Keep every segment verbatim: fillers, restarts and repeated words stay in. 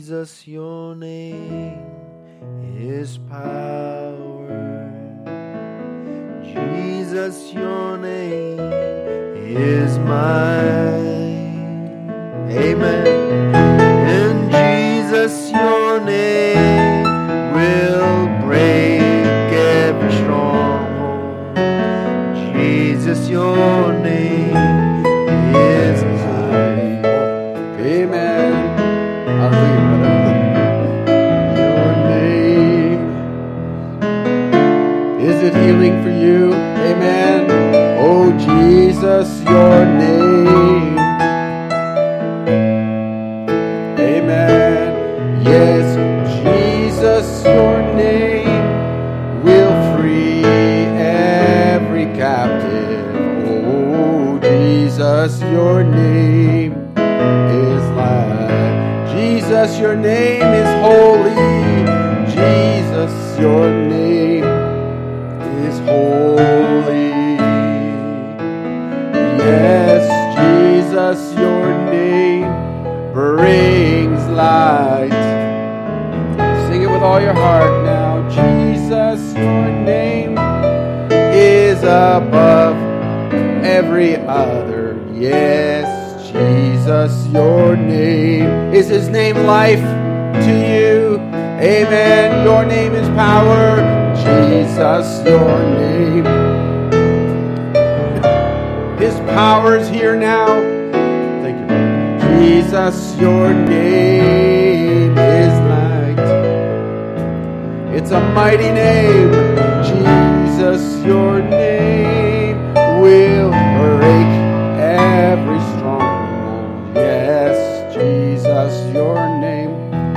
Jesus, your name is power. Jesus, your name is might. Amen. And Jesus, your name will break every stronghold. Jesus, your name is might. Amen. Hallelujah. Your name. Is it healing for you? Amen. Oh, Jesus, your name. Amen. Yes, Jesus, your name will free every captive. Oh, Jesus, your name is light. Jesus, your name is holy. Jesus, your name is holy. Yes, Jesus, your name brings light. Sing it with all your heart now. Jesus, your name is above every other. Yes, Jesus, your name. Is his name life to you? Amen. Your name is power. Jesus, your name. His power is here now. Thank you, brother. Jesus, your name is light. It's a mighty name. Jesus, your name will break every stronghold. Yes, Jesus, your name.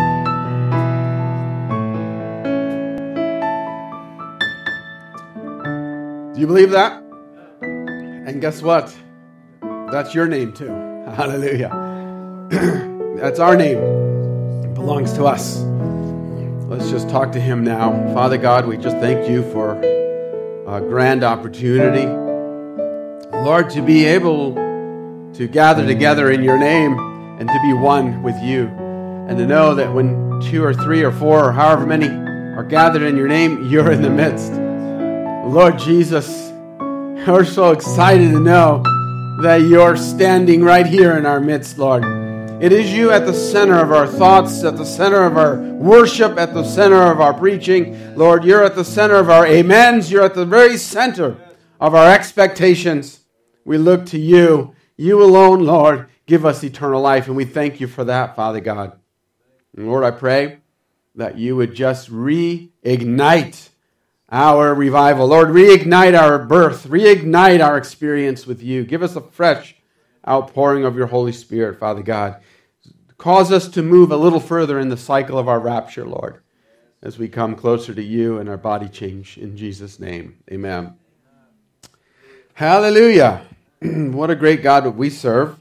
Do you believe that? And guess what? That's your name too. Hallelujah. That's our name. It belongs to us. Let's just talk to him now. Father God, we just thank you for a grand opportunity. Lord, to be able to gather together in your name and to be one with you. And to know that when two or three or four or however many are gathered in your name, you're in the midst. Lord Jesus, we're so excited to know that you're standing right here in our midst, Lord. It is you at the center of our thoughts, at the center of our worship, at the center of our preaching. Lord, you're at the center of our amens. You're at the very center of our expectations. We look to you. You alone, Lord, give us eternal life, and we thank you for that, Father God. And Lord, I pray that you would just reignite our revival. Lord, reignite our birth. Reignite our experience with you. Give us a fresh outpouring of your Holy Spirit, Father God. Cause us to move a little further in the cycle of our rapture, Lord, as we come closer to you and our body change. In Jesus' name, amen. Hallelujah. What a great God that we serve.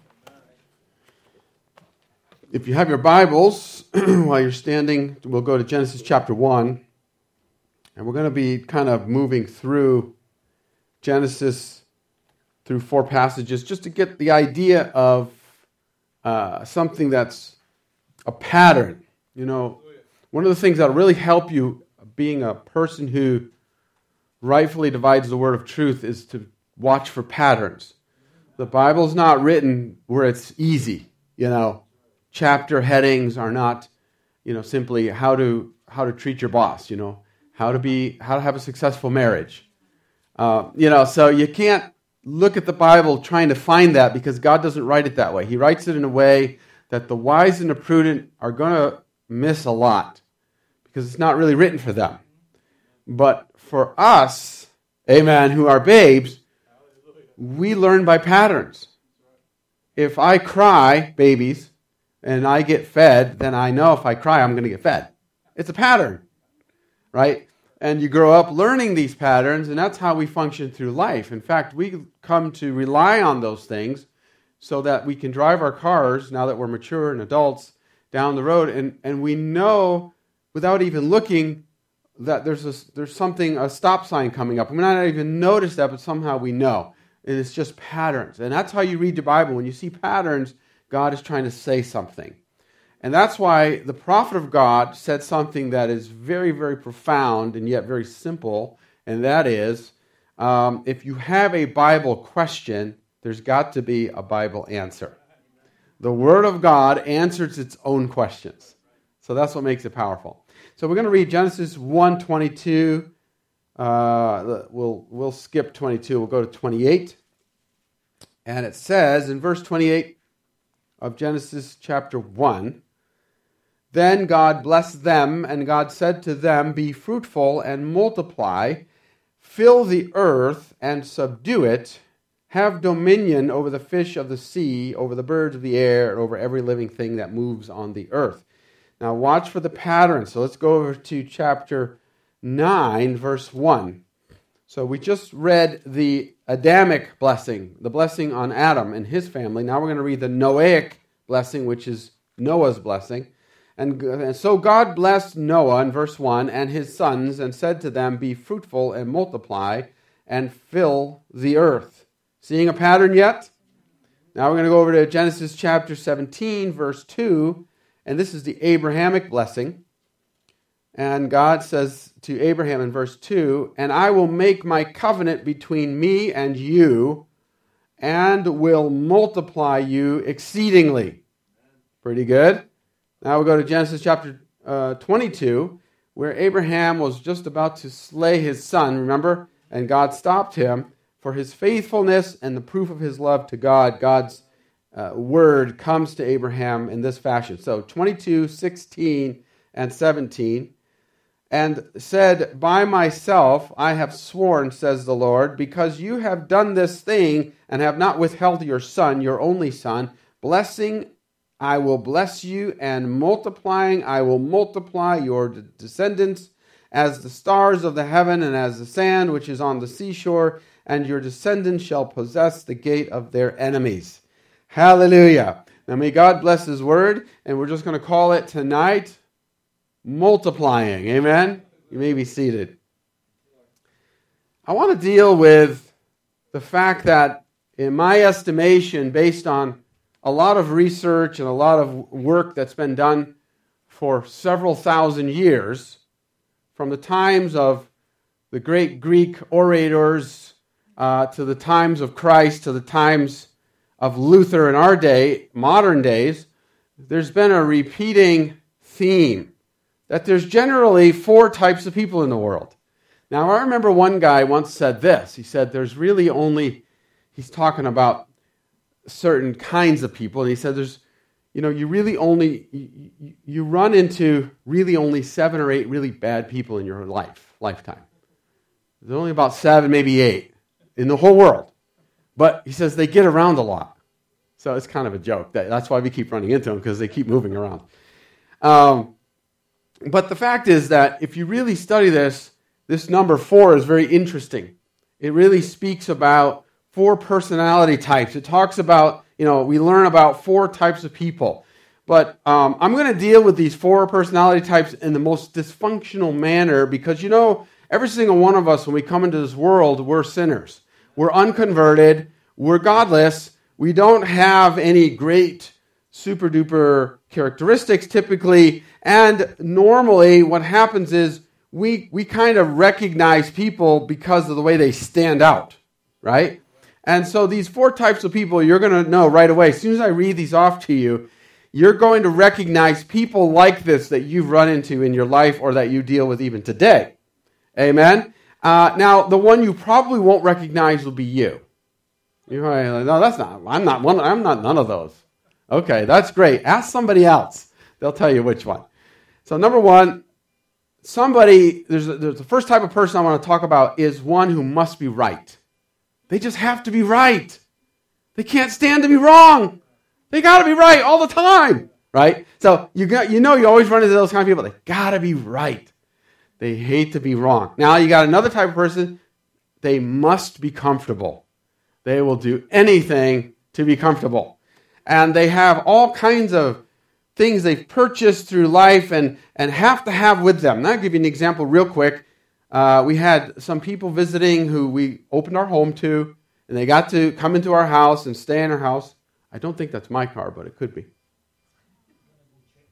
If you have your Bibles, while you're standing, we'll go to Genesis chapter one. And we're going to be kind of moving through Genesis through four passages just to get the idea of uh, something that's a pattern. You know, one of the things that will really help you being a person who rightfully divides the word of truth is to watch for patterns. The Bible's not written where it's easy. You know, chapter headings are not, you know, simply how to how to treat your boss. You know. How to be, how to have a successful marriage. Uh, you know, so you can't look at the Bible trying to find that because God doesn't write it that way. He writes it in a way that the wise and the prudent are going to miss a lot because it's not really written for them. But for us, amen, who are babes, we learn by patterns. If I cry, babies, and I get fed, then I know if I cry, I'm going to get fed. It's a pattern, right? And you grow up learning these patterns, and that's how we function through life. In fact, we come to rely on those things so that we can drive our cars, now that we're mature and adults, down the road, and, and we know, without even looking, that there's a, there's something, a stop sign coming up. We might not even notice that, but somehow we know. And it's just patterns. And that's how you read the Bible. When you see patterns, God is trying to say something. And that's why the prophet of God said something that is very, very profound and yet very simple, and that is, um, if you have a Bible question, there's got to be a Bible answer. The Word of God answers its own questions. So that's what makes it powerful. So we're going to read Genesis one twenty-two. Uh, we'll, we'll skip twenty-two. We'll go to twenty-eight. And it says in verse twenty-eight of Genesis chapter one, "Then God blessed them, and God said to them, 'Be fruitful and multiply, fill the earth and subdue it, have dominion over the fish of the sea, over the birds of the air, and over every living thing that moves on the earth.'" Now watch for the pattern. So let's go over to chapter nine, verse one. So we just read the Adamic blessing, the blessing on Adam and his family. Now we're going to read the Noahic blessing, which is Noah's blessing. And, and so God blessed Noah in verse one and his sons and said to them, "Be fruitful and multiply and fill the earth." Seeing a pattern yet? Now we're going to go over to Genesis chapter seventeen, verse two. And this is the Abrahamic blessing. And God says to Abraham in verse two, "And I will make my covenant between me and you, and will multiply you exceedingly." Pretty good. Now we'll go to Genesis chapter uh, twenty-two, where Abraham was just about to slay his son, remember? And God stopped him for his faithfulness and the proof of his love to God. God's uh, word comes to Abraham in this fashion. So twenty-two, sixteen, and seventeen. "And said, 'By myself I have sworn, says the Lord, because you have done this thing and have not withheld your son, your only son, blessing I will bless you, and multiplying I will multiply your descendants as the stars of the heaven and as the sand which is on the seashore, and your descendants shall possess the gate of their enemies.'" Hallelujah. Now may God bless his word, and we're just going to call it tonight multiplying. Amen? You may be seated. I want to deal with the fact that, in my estimation, based on a lot of research and a lot of work that's been done for several thousand years, from the times of the great Greek orators uh, to the times of Christ to the times of Luther in our day, modern days, there's been a repeating theme that there's generally four types of people in the world. Now, I remember one guy once said this. He said there's really only, he's talking about certain kinds of people, and he said there's, you know, you really only, you, you run into really only seven or eight really bad people in your life, lifetime. There's only about seven, maybe eight in the whole world. But he says they get around a lot. So it's kind of a joke. That's why we keep running into them, because they keep moving around. Um, but the fact is that if you really study this, this number four is very interesting. It really speaks about four personality types. It talks about, you know, we learn about four types of people. But um, I'm going to deal with these four personality types in the most dysfunctional manner because, you know, every single one of us, when we come into this world, we're sinners. We're unconverted. We're godless. We don't have any great super duper characteristics typically. And normally what happens is we we kind of recognize people because of the way they stand out, right? And so these four types of people you're going to know right away. As soon as I read these off to you, you're going to recognize people like this that you've run into in your life or that you deal with even today. Amen? Uh, now, the one you probably won't recognize will be you. You're like, no, that's not. I'm not one. I'm not none of those. Okay, that's great. Ask somebody else. They'll tell you which one. So number one, somebody, there's, a, there's the first type of person I want to talk about is one who must be right. They just have to be right. They can't stand to be wrong. They got to be right all the time, right? So you got, you know, you always run into those kind of people. They got to be right. They hate to be wrong. Now you got another type of person. They must be comfortable. They will do anything to be comfortable. And they have all kinds of things they've purchased through life and, and have to have with them. And I'll give you an example real quick. Uh, we had some people visiting who we opened our home to, and they got to come into our house and stay in our house. I don't think that's my car, but it could be.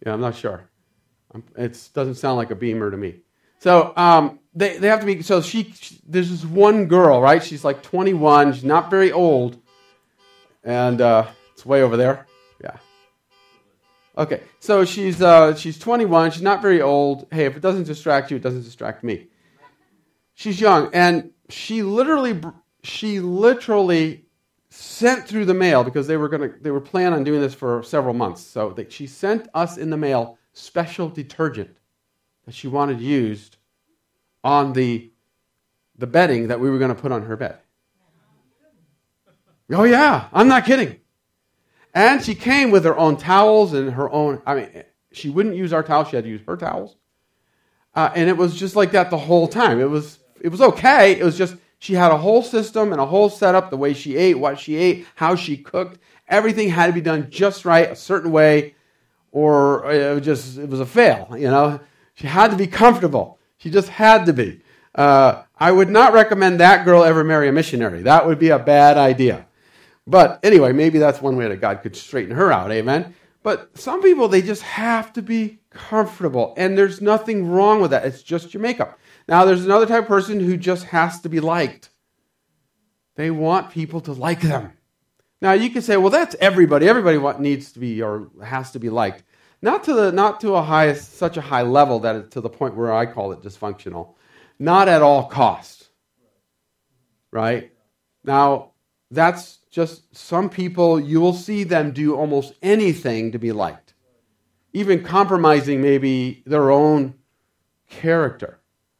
Yeah, I'm not sure. It doesn't sound like a Beamer to me. So um, they they have to be. So she, she there's this one girl, right? She's like twenty-one. She's not very old, and uh, it's way over there. Yeah. Okay. So she's uh, she's twenty-one. She's not very old. Hey, if it doesn't distract you, it doesn't distract me. She's young, and she literally she literally sent through the mail because they were gonna they were planning on doing this for several months. So they, she sent us in the mail special detergent that she wanted used on the the bedding that we were going to put on her bed. Oh yeah, I'm not kidding. And she came with her own towels and her own, I mean, she wouldn't use our towels, she had to use her towels. Uh, and it was just like that the whole time. It was it was okay, it was just, she had a whole system and a whole setup, the way she ate, what she ate, how she cooked. Everything had to be done just right, a certain way, or it was just, it was a fail, you know. She had to be comfortable. She just had to be. Uh, I would not recommend that girl ever marry a missionary. That would be a bad idea. But anyway, maybe that's one way that God could straighten her out, amen? But some people, they just have to be comfortable, and there's nothing wrong with that. It's just your makeup. Now, there's another type of person who just has to be liked. They want people to like them. Now, you can say, well, that's everybody. Everybody want, needs to be or has to be liked. Not to the not to a high such a high level that it's to the point where I call it dysfunctional. Not at all costs. Right? Now, that's just some people, you will see them do almost anything to be liked. Even compromising maybe their own character.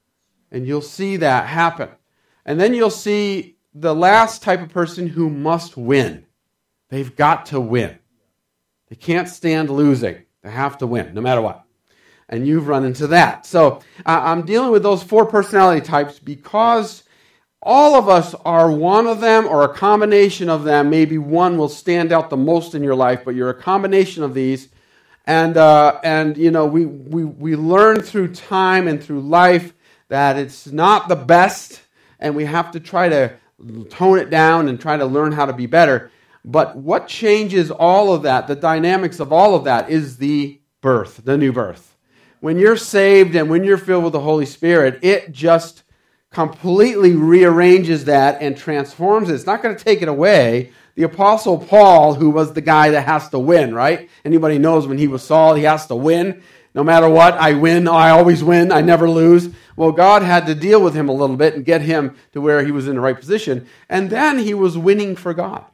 And you'll see that happen. And then you'll see the last type of person who must win. They've got to win. They can't stand losing. They have to win, no matter what. And you've run into that. So uh, I'm dealing with those four personality types because all of us are one of them or a combination of them. Maybe one will stand out the most in your life, but you're a combination of these. And, uh, and you know, we, we, we learn through time and through life that it's not the best, and we have to try to tone it down and try to learn how to be better. But what changes all of that, the dynamics of all of that, is the birth, the new birth. When you're saved and when you're filled with the Holy Spirit, it just completely rearranges that and transforms it. It's not going to take it away. The Apostle Paul, who was the guy that has to win, right? Anybody knows when he was Saul, he has to win. No matter what, I win, I always win, I never lose. Well, God had to deal with him a little bit and get him to where he was in the right position. And then he was winning for God.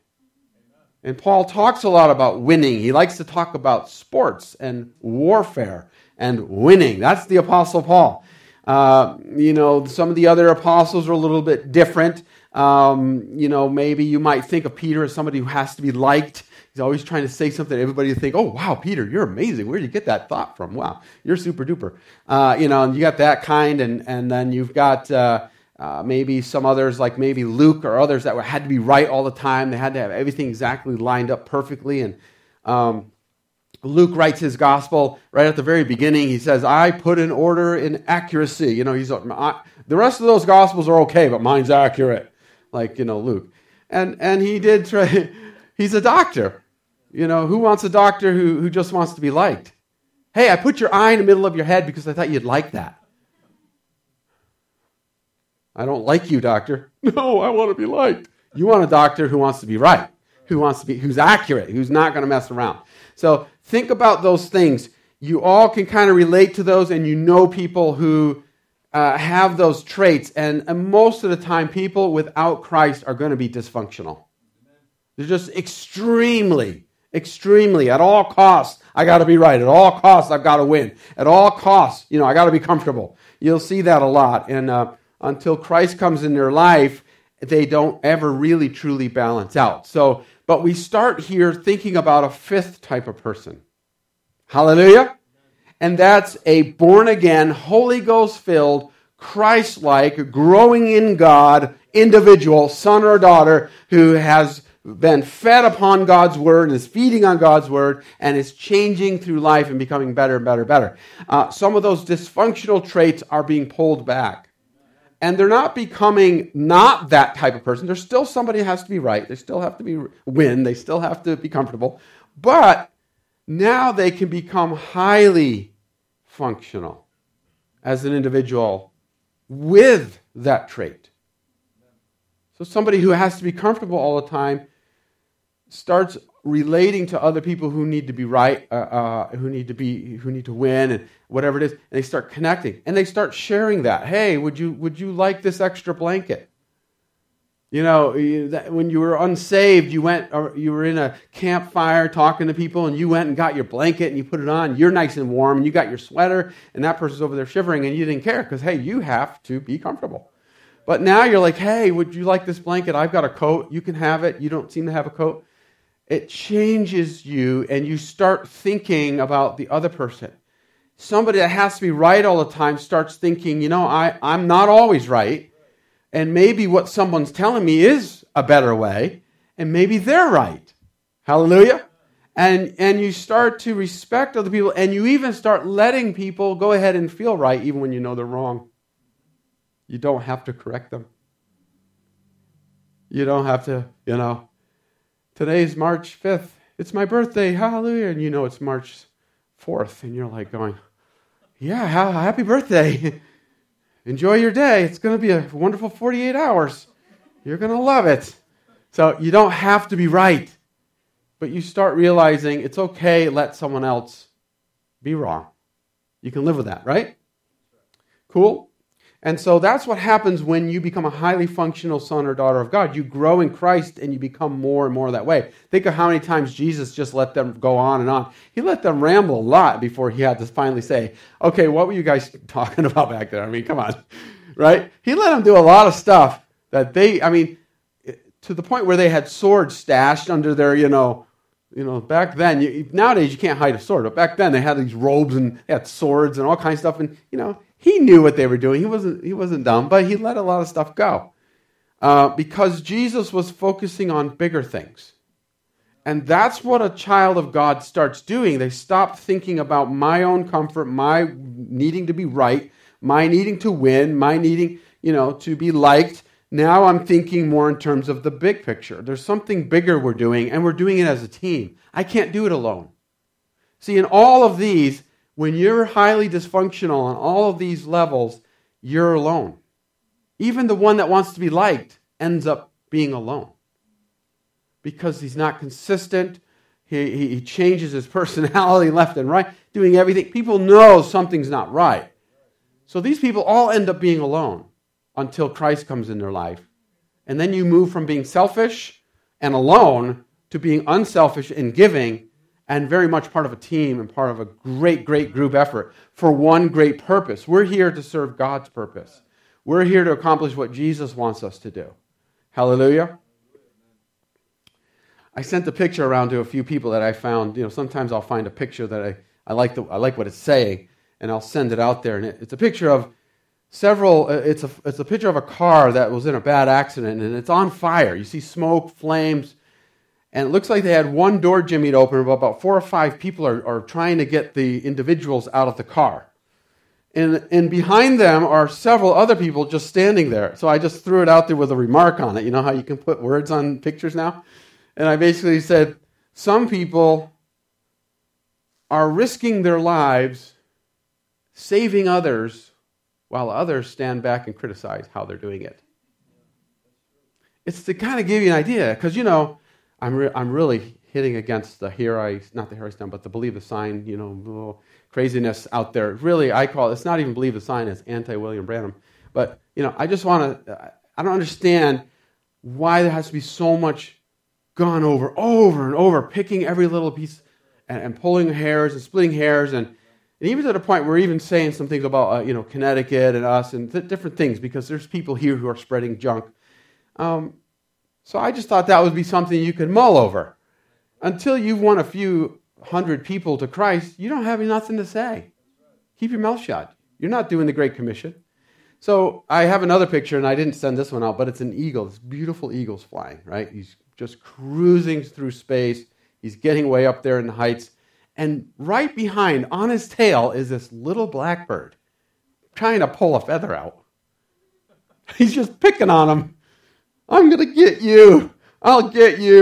And Paul talks a lot about winning. He likes to talk about sports and warfare and winning. That's the Apostle Paul. Uh, you know, some of the other apostles are a little bit different. Um, you know, maybe you might think of Peter as somebody who has to be liked. He's always trying to say something. Everybody think, oh, wow, Peter, you're amazing. Where did you get that thought from? Wow, you're super duper. Uh, you know, and you got that kind, and, and then you've got... Uh, Uh, maybe some others, like maybe Luke or others that were, had to be right all the time. They had to have everything exactly lined up perfectly. And um, Luke writes his gospel right at the very beginning. He says, I put in order in accuracy. You know, he's I, the rest of those gospels are okay, but mine's accurate. Like, you know, Luke. And and he did try, he's a doctor. You know, who wants a doctor who, who just wants to be liked? Hey, I put your eye in the middle of your head because I thought you'd like that. I don't like you, doctor. No, I want to be liked. You want a doctor who wants to be right, who wants to be, who's accurate, who's not going to mess around. So think about those things. You all can kind of relate to those, and you know people who uh, have those traits. And, and most of the time, people without Christ are going to be dysfunctional. They're just extremely, extremely, at all costs, I got to be right. At all costs, I've got to win. At all costs, you know, I got to be comfortable. You'll see that a lot. And uh, until Christ comes in their life, they don't ever really truly balance out. So, but we start here thinking about a fifth type of person. Hallelujah. And that's a born-again, Holy Ghost-filled, Christ-like, growing in God individual, son or daughter, who has been fed upon God's word and is feeding on God's word and is changing through life and becoming better and better and better. Uh, some of those dysfunctional traits are being pulled back. And they're not becoming not that type of person. There's still somebody who has to be right. They still have to be win. They still have to be comfortable. But now they can become highly functional as an individual with that trait. So somebody who has to be comfortable all the time starts relating to other people who need to be right, uh, uh, who need to be, who need to win, and whatever it is. And they start connecting, and they start sharing that. Hey, would you would you like this extra blanket? You know, you, that, when you were unsaved, you went, or you were in a campfire talking to people, and you went and got your blanket and you put it on. You're nice and warm, and you got your sweater, and that person's over there shivering, and you didn't care because hey, you have to be comfortable. But now you're like, hey, would you like this blanket? I've got a coat. You can have it. You don't seem to have a coat. It changes you, and you start thinking about the other person. Somebody that has to be right all the time starts thinking, you know, I, I'm not always right, and maybe what someone's telling me is a better way, and maybe they're right. Hallelujah? And, and you start to respect other people, and you even start letting people go ahead and feel right, even when you know they're wrong. You don't have to correct them. You don't have to, you know, today's March fifth. It's my birthday. Hallelujah. And you know it's March fourth. And you're like going, yeah, happy birthday. Enjoy your day. It's going to be a wonderful forty-eight hours. You're going to love it. So you don't have to be right. But you start realizing it's okay to let someone else be wrong. You can live with that, right? Cool? And so that's what happens when you become a highly functional son or daughter of God. You grow in Christ and you become more and more that way. Think of how many times Jesus just let them go on and on. He let them ramble a lot before he had to finally say, okay, what were you guys talking about back there? I mean, come on, right? He let them do a lot of stuff that they, I mean, to the point where they had swords stashed under their, you know, you know, back then, you, nowadays you can't hide a sword, but back then they had these robes and they had swords and all kinds of stuff, and, you know, he knew what they were doing. He wasn't he wasn't dumb, but he let a lot of stuff go. Uh, because Jesus was focusing on bigger things. And that's what a child of God starts doing. They stop thinking about my own comfort, my needing to be right, my needing to win, my needing, you know, to be liked. Now I'm thinking more in terms of the big picture. There's something bigger we're doing, and we're doing it as a team. I can't do it alone. See, in all of these, when you're highly dysfunctional on all of these levels, you're alone. Even the one that wants to be liked ends up being alone. Because he's not consistent. He, he changes his personality left and right, doing everything. People know something's not right. So these people all end up being alone until Christ comes in their life. And then you move from being selfish and alone to being unselfish and giving, and very much part of a team and part of a great, great group effort for one great purpose. We're here to serve God's purpose. We're here to accomplish what Jesus wants us to do. Hallelujah. I sent a picture around to a few people that I found. You know, sometimes I'll find a picture that I, I like the I like what it's saying, and I'll send it out there. And it, it's a picture of several. It's a it's a picture of a car that was in a bad accident, and it's on fire. You see smoke, flames. And it looks like they had one door jimmied open, but about four or five people are, are trying to get the individuals out of the car. And, and behind them are several other people just standing there. So I just threw it out there with a remark on it. You know how you can put words on pictures now? And I basically said, some people are risking their lives, saving others, while others stand back and criticize how they're doing it. It's to kind of give you an idea, because, you know, I'm re- I'm really hitting against the here I, not the here I stand, but the believe the sign, you know, craziness out there. Really, I call it, it's not even believe the sign, it's anti-William Branham. But, you know, I just want to, I don't understand why there has to be so much gone over, over and over, picking every little piece and, and pulling hairs and splitting hairs, and, and even to the point where we're even saying some things about, uh, you know, Connecticut and us and th- different things, because there's people here who are spreading junk. Um, so I just thought that would be something you could mull over. Until you've won a few hundred people to Christ, you don't have nothing to say. Keep your mouth shut. You're not doing the Great Commission. So I have another picture, and I didn't send this one out, but it's an eagle. This beautiful eagle's flying, right? He's just cruising through space. He's getting way up there in the heights. And right behind, on his tail, is this little blackbird trying to pull a feather out. He's just picking on him. I'm going to get you. I'll get you.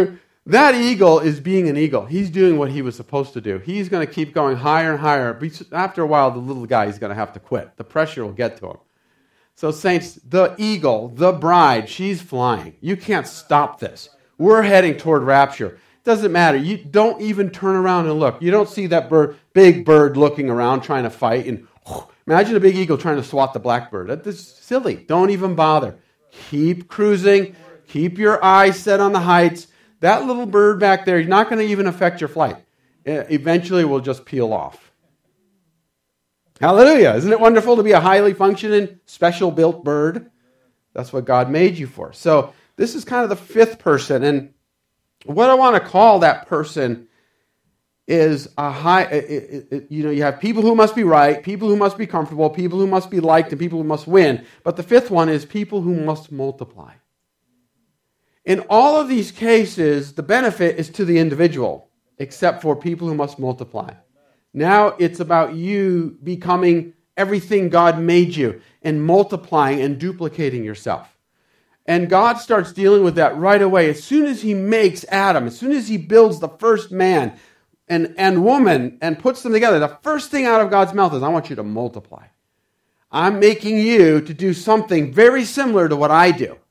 That eagle is being an eagle. He's doing what he was supposed to do. He's going to keep going higher and higher. After a while, the little guy is going to have to quit. The pressure will get to him. So saints, the eagle, the bride, she's flying. You can't stop this. We're heading toward rapture. It doesn't matter. You don't even turn around and look. You don't see that bird, big bird looking around trying to fight. And oh, imagine a big eagle trying to swat the blackbird. That's silly. Don't even bother. Keep cruising. Keep your eyes set on the heights. That little bird back there is not going to even affect your flight. Eventually, it will just peel off. Hallelujah. Isn't it wonderful to be a highly functioning, special-built bird? That's what God made you for. So this is kind of the fifth person. And what I want to call that person is a high, it, it, you know, you have people who must be right, people who must be comfortable, people who must be liked, and people who must win. But the fifth one is people who must multiply. In all of these cases, the benefit is to the individual, except for people who must multiply. Now it's about you becoming everything God made you and multiplying and duplicating yourself. And God starts dealing with that right away. As soon as he makes Adam, as soon as he builds the first man and, and woman and puts them together, the first thing out of God's mouth is, I want you to multiply. I'm making you to do something very similar to what I do.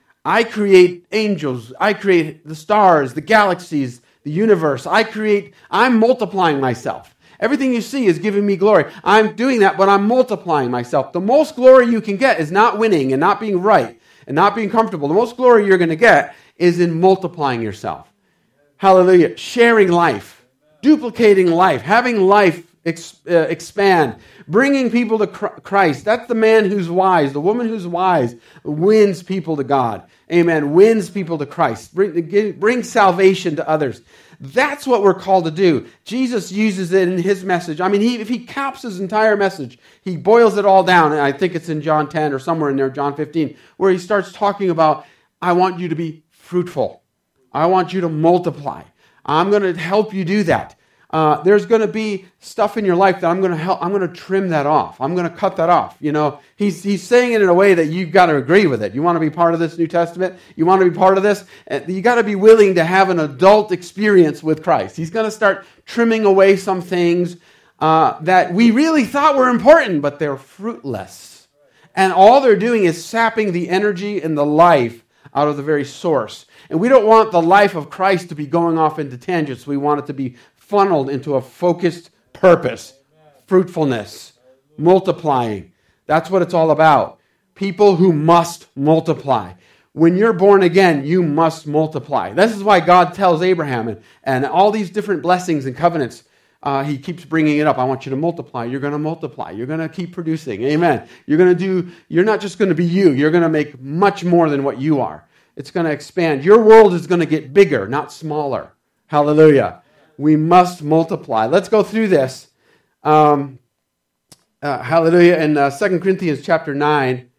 I create angels. I create the stars, the galaxies, the universe. I create, I'm multiplying myself. Everything you see is giving me glory. I'm doing that, but I'm multiplying myself. The most glory you can get is not winning and not being right and not being comfortable. The most glory you're going to get is in multiplying yourself. Hallelujah. Sharing life, duplicating life, having life ex- uh, expand, bringing people to Christ. That's the man who's wise. The woman who's wise wins people to God. Amen. Wins people to Christ. Bring, bring salvation to others. That's what we're called to do. Jesus uses it in his message. I mean, he, if he caps his entire message, he boils it all down. And I think it's in John ten or somewhere in there, John fifteen, where he starts talking about, I want you to be fruitful. I want you to multiply. I'm going to help you do that. Uh, there's going to be stuff in your life that I'm going to help. I'm going to trim that off. I'm going to cut that off. You know, he's he's saying it in a way that you've got to agree with it. You want to be part of this New Testament? You want to be part of this? You got to be willing to have an adult experience with Christ. He's going to start trimming away some things uh, that we really thought were important, but they're fruitless. And all they're doing is sapping the energy and the life out of the very source. And we don't want the life of Christ to be going off into tangents. We want it to be funneled into a focused purpose, fruitfulness, multiplying. That's what it's all about. People who must multiply. When you're born again, you must multiply. This is why God tells Abraham and, and all these different blessings and covenants, uh, he keeps bringing it up. I want you to multiply. You're going to multiply. You're going to keep producing. Amen. You're going to do, you're not just going to be you. You're going to make much more than what you are. It's going to expand. Your world is going to get bigger, not smaller. Hallelujah. We must multiply. Let's go through this. Um, uh, hallelujah. In uh, Second Corinthians chapter nine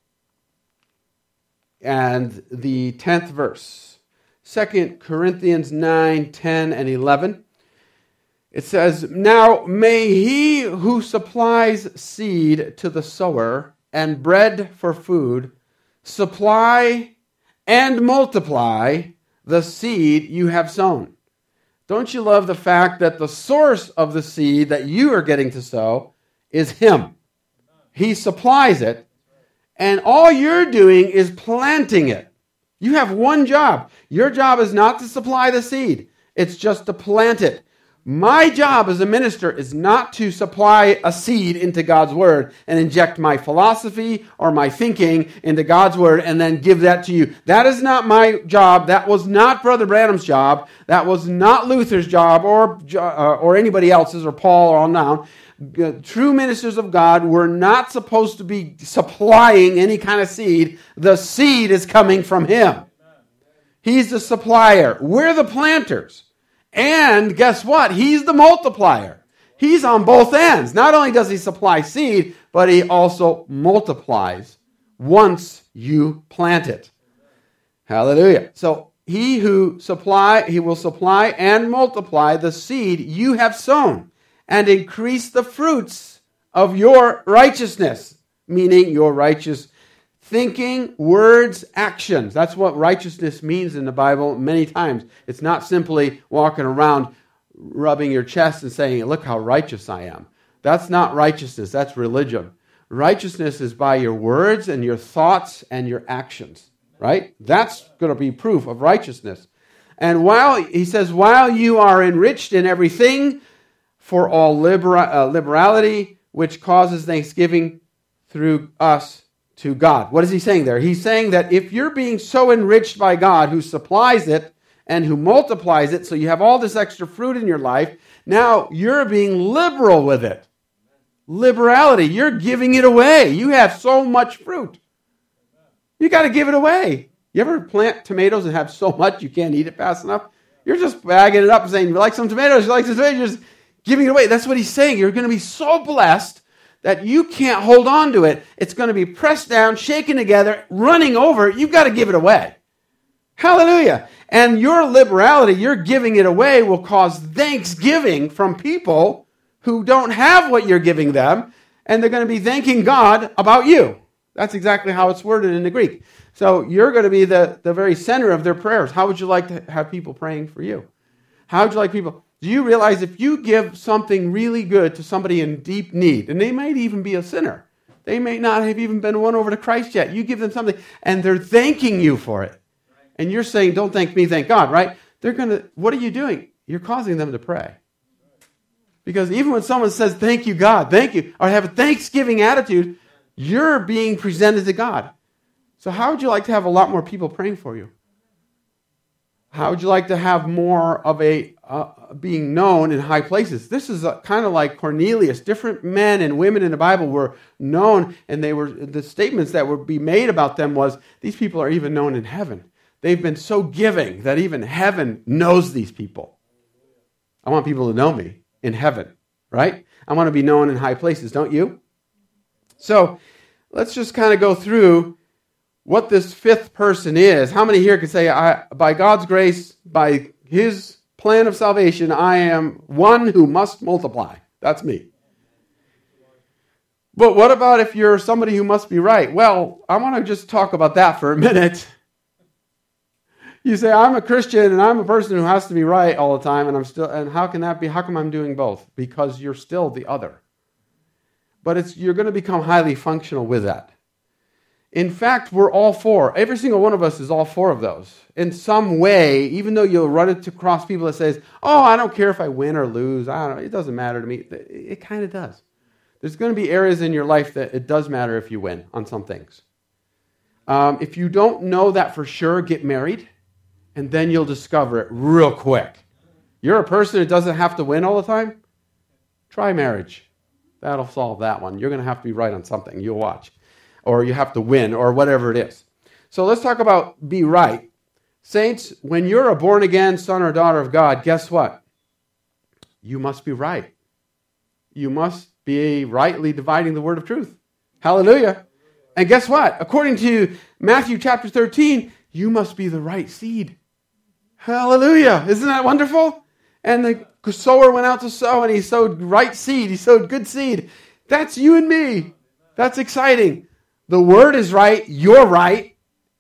and the tenth verse. Second Corinthians nine, ten, and eleven. It says, Now may he who supplies seed to the sower and bread for food supply and multiply the seed you have sown. Don't you love the fact that the source of the seed that you are getting to sow is him? He supplies it, and all you're doing is planting it. You have one job. Your job is not to supply the seed. It's just to plant it. My job as a minister is not to supply a seed into God's Word and inject my philosophy or my thinking into God's Word and then give that to you. That is not my job. That was not Brother Branham's job. That was not Luther's job or, uh, or anybody else's or Paul or on down. True ministers of God were not supposed to be supplying any kind of seed. The seed is coming from Him. He's the supplier. We're the planters. And guess what? He's the multiplier. He's on both ends. Not only does he supply seed, but he also multiplies once you plant it. Hallelujah. So he who supply, he will supply and multiply the seed you have sown and increase the fruits of your righteousness, meaning your righteous thinking, words, actions. That's what righteousness means in the Bible many times. It's not simply walking around rubbing your chest and saying, look how righteous I am. That's not righteousness. That's religion. Righteousness is by your words and your thoughts and your actions, right? That's going to be proof of righteousness. And while, he says, while you are enriched in everything for all libera- uh, liberality, which causes thanksgiving through us to God. What is he saying there? He's saying that if you're being so enriched by God, who supplies it and who multiplies it, so you have all this extra fruit in your life, now you're being liberal with it. Liberality. You're giving it away. You have so much fruit. You got to give it away. You ever plant tomatoes and have so much you can't eat it fast enough? You're just bagging it up and saying, you like some tomatoes, you like some tomatoes, you're just giving it away. That's what he's saying. You're going to be so blessed that you can't hold on to it. It's going to be pressed down, shaken together, running over. You've got to give it away. Hallelujah. And your liberality, your giving it away, will cause thanksgiving from people who don't have what you're giving them, and they're going to be thanking God about you. That's exactly how it's worded in the Greek. So you're going to be the, the very center of their prayers. How would you like to have people praying for you? How would you like people... Do you realize if you give something really good to somebody in deep need, and they might even be a sinner, they may not have even been won over to Christ yet, you give them something, and they're thanking you for it. And you're saying, don't thank me, thank God, right? They're going to, what are you doing? You're causing them to pray. Because even when someone says, thank you, God, thank you, or have a thanksgiving attitude, you're being presented to God. So how would you like to have a lot more people praying for you? How would you like to have more of a uh, being known in high places? This is kind of like Cornelius. Different men and women in the Bible were known, and they were the statements that would be made about them was, these people are even known in heaven. They've been so giving that even heaven knows these people. I want people to know me in heaven, right? I want to be known in high places, don't you? So let's just kind of go through what this fifth person is. How many here can say, I, by God's grace, by his plan of salvation, I am one who must multiply? That's me. But what about if you're somebody who must be right? Well, I want to just talk about that for a minute. You say, I'm a Christian and I'm a person who has to be right all the time, and I'm still, and how can that be? How come I'm doing both? Because you're still the other. But it's you're going to become highly functional with that. In fact, we're all four. Every single one of us is all four of those. In some way, even though you'll run it across people that says, oh, I don't care if I win or lose. I don't know. It doesn't matter to me. It, it kind of does. There's going to be areas in your life that it does matter if you win on some things. Um, if you don't know that for sure, get married, and then you'll discover it real quick. You're a person that doesn't have to win all the time? Try marriage. That'll solve that one. You're going to have to be right on something. You'll watch. Or you have to win, or whatever it is. So let's talk about be right. Saints, when you're a born-again son or daughter of God, guess what? You must be right. You must be rightly dividing the word of truth. Hallelujah. And guess what? According to Matthew chapter thirteen, you must be the right seed. Hallelujah. Isn't that wonderful? And the sower went out to sow, and he sowed right seed. He sowed good seed. That's you and me. That's exciting. The word is right. You're right.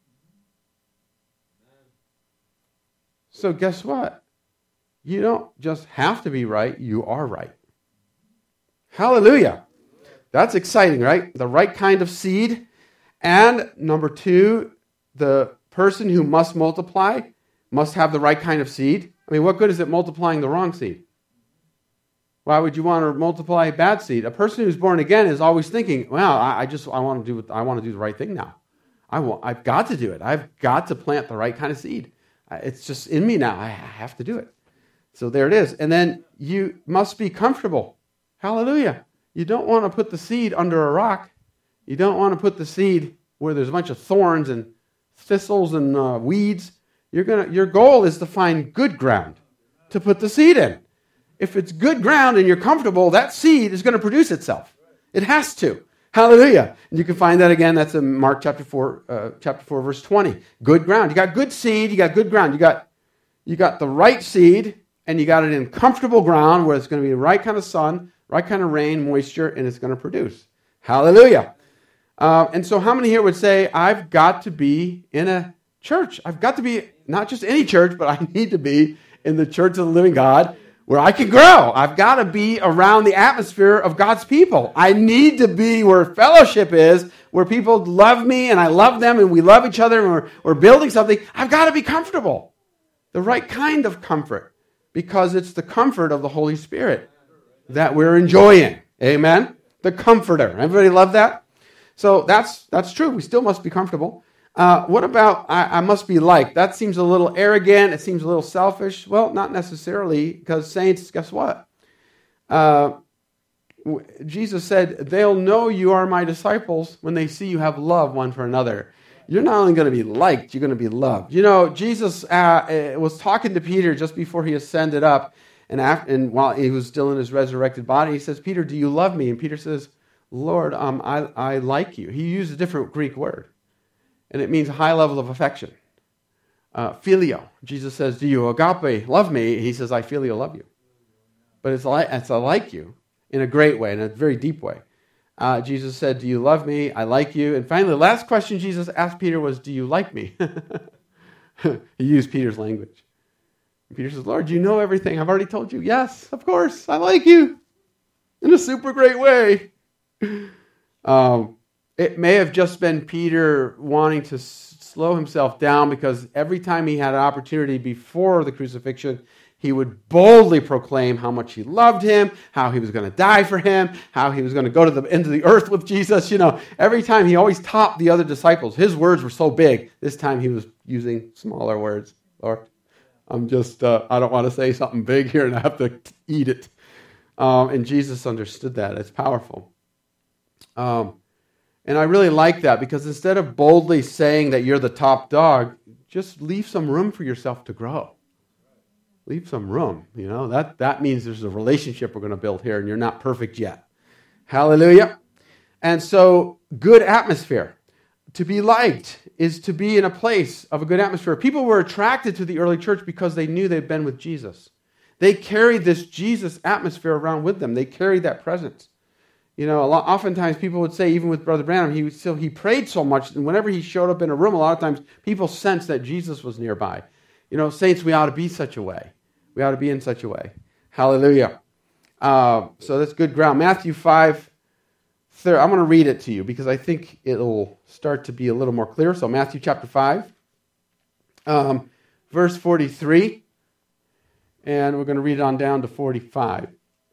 So guess what? You don't just have to be right. You are right. Hallelujah. That's exciting, right? The right kind of seed. And number two, the person who must multiply must have the right kind of seed. I mean, what good is it multiplying the wrong seed? Why would you want to multiply bad seed? A person who's born again is always thinking, well, I, I just I want to do I want to do the right thing now. I want, I've got to do it. I've got to plant the right kind of seed. It's just in me now. I have to do it. So there it is. And then you must be comfortable. Hallelujah. You don't want to put the seed under a rock. You don't want to put the seed where there's a bunch of thorns and thistles and uh, weeds. You're gonna. Your goal is to find good ground to put the seed in. If it's good ground and you're comfortable, that seed is going to produce itself. It has to. Hallelujah. And you can find that again. That's in Mark chapter four, uh, chapter four, verse twenty. Good ground. You got good seed. You got good ground. You got, you got the right seed, and you got it in comfortable ground where it's going to be the right kind of sun, right kind of rain, moisture, and it's going to produce. Hallelujah. Uh, and so how many here would say, I've got to be in a church? I've got to be, not just any church, but I need to be in the church of the living God where I can grow. I've got to be around the atmosphere of God's people. I need to be where fellowship is, where people love me and I love them and we love each other and we're, we're building something. I've got to be comfortable. The right kind of comfort, because it's the comfort of the Holy Spirit that we're enjoying. Amen? The comforter. Everybody love that? So that's that's true. We still must be comfortable. Uh, what about I, I must be liked? That seems a little arrogant. It seems a little selfish. Well, not necessarily, because saints, guess what? Uh, Jesus said, they'll know you are my disciples when they see you have love one for another. You're not only going to be liked, you're going to be loved. You know, Jesus uh, was talking to Peter just before he ascended up, and, after, and while he was still in his resurrected body, he says, Peter, do you love me? And Peter says, Lord, um, I, I like you. He used a different Greek word, and it means a high level of affection. Uh, phileo. Jesus says, do you agape love me? He says, I phileo love you. But it's like, it's I like you in a great way, in a very deep way. Uh, Jesus said, do you love me? I like you. And finally, the last question Jesus asked Peter was, do you like me? He used Peter's language. And Peter says, Lord, you know everything. I've already told you. Yes, of course. I like you in a super great way. Um, it may have just been Peter wanting to s- slow himself down, because every time he had an opportunity before the crucifixion, he would boldly proclaim how much he loved him, how he was going to die for him, how he was going to go to the end of the earth with Jesus. You know, every time he always topped the other disciples. His words were so big. This time he was using smaller words. Lord, I'm just, uh, I don't want to say something big here and I have to eat it. Um, and Jesus understood that. It's powerful. Um, and I really like that, because instead of boldly saying that you're the top dog, just leave some room for yourself to grow. Leave some room, you know. That, that means there's a relationship we're going to build here, and you're not perfect yet. Hallelujah. And so, good atmosphere. To be liked is to be in a place of a good atmosphere. People were attracted to the early church because they knew they'd been with Jesus. They carried this Jesus atmosphere around with them. They carried that presence. You know, a lot, oftentimes people would say, even with Brother Branham, he still he prayed so much, and whenever he showed up in a room, a lot of times people sensed that Jesus was nearby. You know, saints, we ought to be such a way. We ought to be in such a way. Hallelujah. Uh, so that's good ground. Matthew five, third, I'm going to read it to you because I think it'll start to be a little more clear. So Matthew chapter five, um, verse forty-three, and we're going to read it on down to forty-five.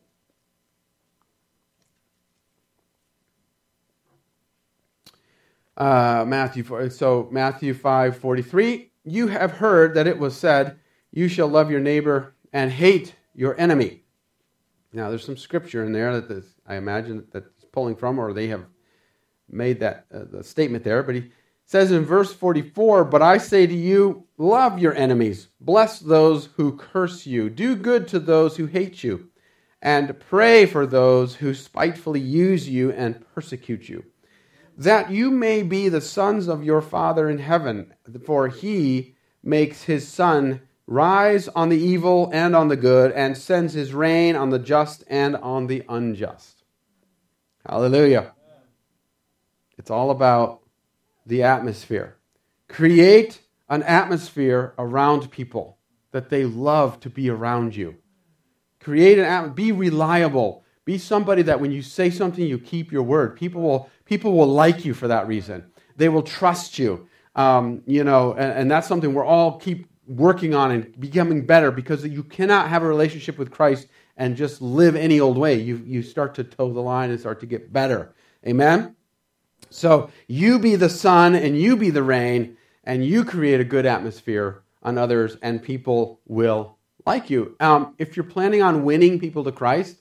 Uh, Matthew, so Matthew five forty-three. You have heard that it was said, you shall love your neighbor and hate your enemy. Now, there's some scripture in there that this, I imagine that's pulling from, or they have made that uh, the statement there. But he says in verse forty-four, but I say to you, love your enemies, bless those who curse you, do good to those who hate you, and pray for those who spitefully use you and persecute you, that you may be the sons of your Father in heaven, for he makes his sun rise on the evil and on the good, and sends his rain on the just and on the unjust. Hallelujah. It's all about the atmosphere. Create an atmosphere around people that they love to be around you. Create an atmosphere. Be reliable. Be somebody that when you say something, you keep your word. People will people will like you for that reason. They will trust you. Um, you know, and, and that's something we're all keep working on and becoming better, because you cannot have a relationship with Christ and just live any old way. You you start to toe the line and start to get better. Amen? So you be the sun and you be the rain, and you create a good atmosphere on others, and people will like you. Um, if you're planning on winning people to Christ,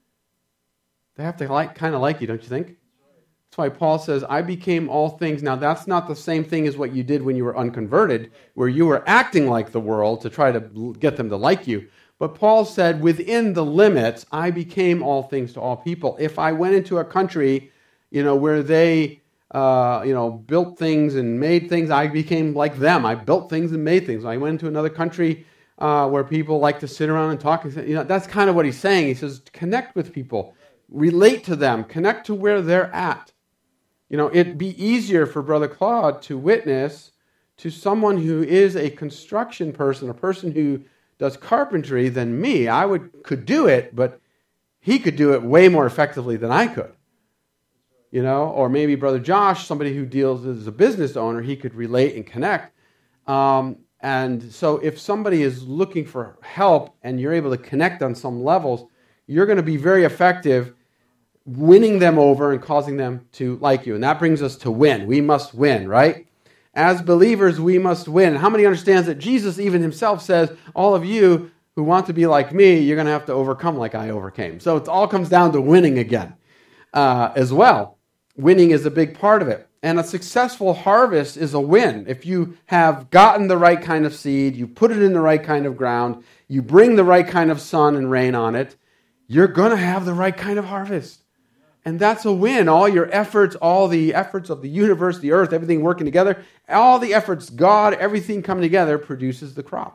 they have to like kind of like you, don't you think? That's why Paul says, I became all things. Now, that's not the same thing as what you did when you were unconverted, where you were acting like the world to try to get them to like you. But Paul said, within the limits, I became all things to all people. If I went into a country, you know, where they, uh, you know, built things and made things, I became like them. I built things and made things. I went into another country uh, where people like to sit around and talk. You know, that's kind of what he's saying. He says, connect with people, relate to them, connect to where they're at. You know, it'd be easier for Brother Claude to witness to someone who is a construction person, a person who does carpentry, than me. I would could do it, but he could do it way more effectively than I could. You know, or maybe Brother Josh, somebody who deals as a business owner, he could relate and connect. Um, and so if somebody is looking for help and you're able to connect on some levels, you're going to be very effective winning them over and causing them to like you. And that brings us to win. We must win, right? As believers, we must win. How many understands that Jesus even himself says, all of you who want to be like me, you're going to have to overcome like I overcame. So it all comes down to winning again uh, as well. Winning is a big part of it. And a successful harvest is a win. If you have gotten the right kind of seed, you put it in the right kind of ground, you bring the right kind of sun and rain on it, you're going to have the right kind of harvest. And that's a win. All your efforts, all the efforts of the universe, the earth, everything working together, all the efforts, God, everything coming together produces the crop.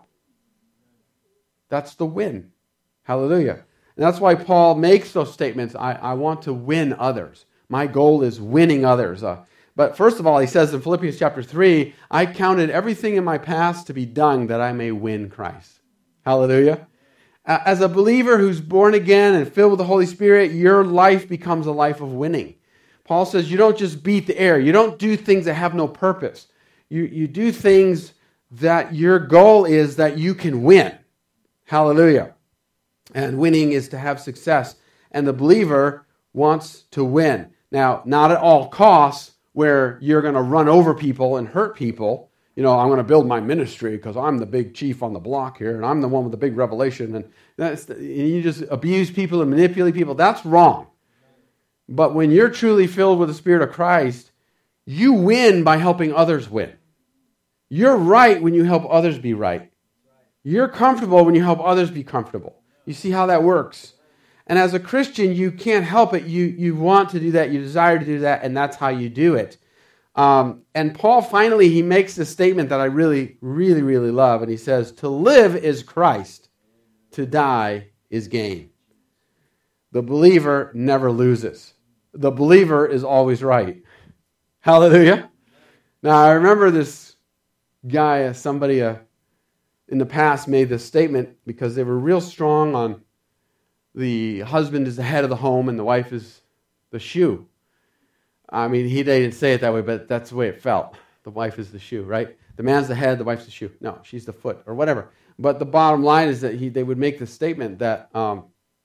That's the win. Hallelujah. And that's why Paul makes those statements. I, I want to win others. My goal is winning others. Uh, but first of all, he says in Philippians chapter three, I counted everything in my past to be dung that I may win Christ. Hallelujah. As a believer who's born again and filled with the Holy Spirit, your life becomes a life of winning. Paul says you don't just beat the air. You don't do things that have no purpose. You, you do things that your goal is that you can win. Hallelujah. And winning is to have success. And the believer wants to win. Now, not at all costs where you're going to run over people and hurt people. You know, I'm going to build my ministry because I'm the big chief on the block here and I'm the one with the big revelation. And, that's the, and you just abuse people and manipulate people. That's wrong. But when you're truly filled with the Spirit of Christ, you win by helping others win. You're right when you help others be right. You're comfortable when you help others be comfortable. You see how that works? And as a Christian, you can't help it. You, you want to do that. You desire to do that. And that's how you do it. Um, and Paul finally, he makes this statement that I really, really, really love. And he says, to live is Christ. To die is gain. The believer never loses. The believer is always right. Hallelujah. Now, I remember this guy, somebody uh, in the past made this statement because they were real strong on the husband is the head of the home and the wife is the shoe. I mean, he they didn't say it that way, but that's the way it felt. The wife is the shoe, right? The man's the head, the wife's the shoe. No, she's the foot or whatever. But the bottom line is that he they would make the statement that um,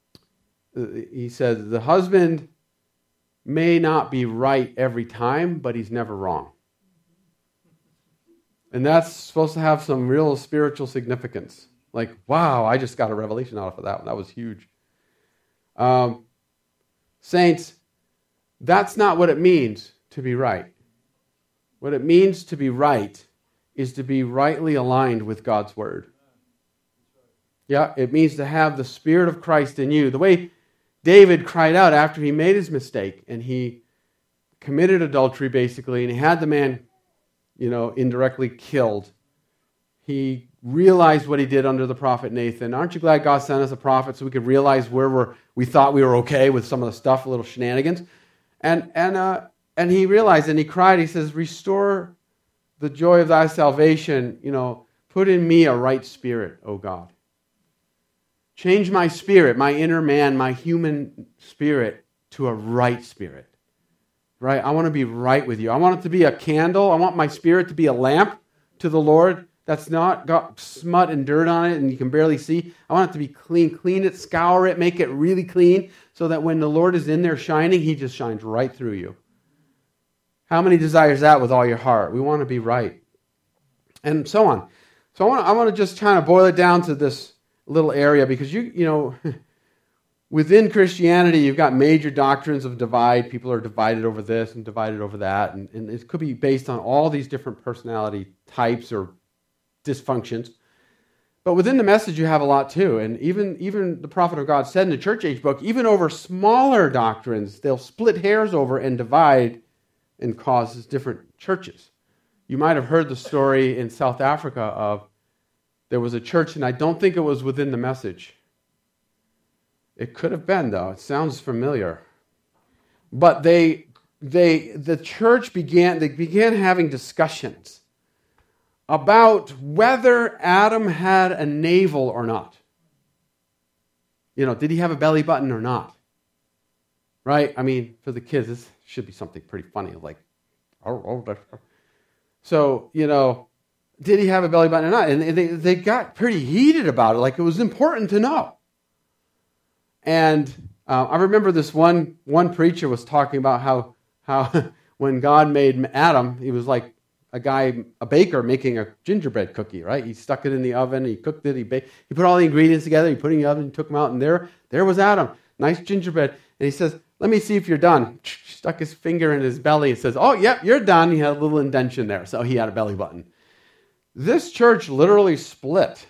he said the husband may not be right every time, but he's never wrong. And that's supposed to have some real spiritual significance. Like, wow, I just got a revelation out of that one. That was huge. Um, saints, that's not what it means to be right. What it means to be right is to be rightly aligned with God's Word. Yeah, it means to have the Spirit of Christ in you. The way David cried out after he made his mistake and he committed adultery basically, and he had the man, you know, indirectly killed. He realized what he did under the prophet Nathan. Aren't you glad God sent us a prophet so we could realize where we're, we thought we were okay with some of the stuff, little shenanigans? And and uh, and he realized and he cried. He says, restore the joy of thy salvation. You know, put in me a right spirit, O God. Change my spirit, my inner man, my human spirit to a right spirit. Right? I want to be right with you. I want it to be a candle. I want my spirit to be a lamp to the Lord that's not got smut and dirt on it and you can barely see. I want it to be clean. Clean it, scour it, make it really clean so that when the Lord is in there shining, He just shines right through you. How many desires that with all your heart? We want to be right. And so on. So I want to, I want to just kind of boil it down to this little area because, you you know, within Christianity, you've got major doctrines of divide. People are divided over this and divided over that. And, and it could be based on all these different personality types or dysfunctions. But within the message, you have a lot too. And even, even the prophet of God said in the church age book, even over smaller doctrines, they'll split hairs over and divide and cause different churches. You might have heard the story in South Africa of there was a church, and I don't think it was within the message. It could have been, though. It sounds familiar. But they they the church began they began having discussions about whether Adam had a navel or not. You know, did he have a belly button or not? Right? I mean, for the kids, this should be something pretty funny, like, oh, oh, that's... So, you know, did he have a belly button or not? And they, they got pretty heated about it, like it was important to know. And uh, I remember this one one preacher was talking about how how when God made Adam, he was like a guy, a baker making a gingerbread cookie, right? He stuck it in the oven, he cooked it, he baked, he put all the ingredients together, he put it in the oven, he took them out, and there, there was Adam, nice gingerbread. And he says, let me see if you're done. Stuck his finger in his belly and says, oh, yep, you're done. He had a little indentation there, so he had a belly button. This church literally split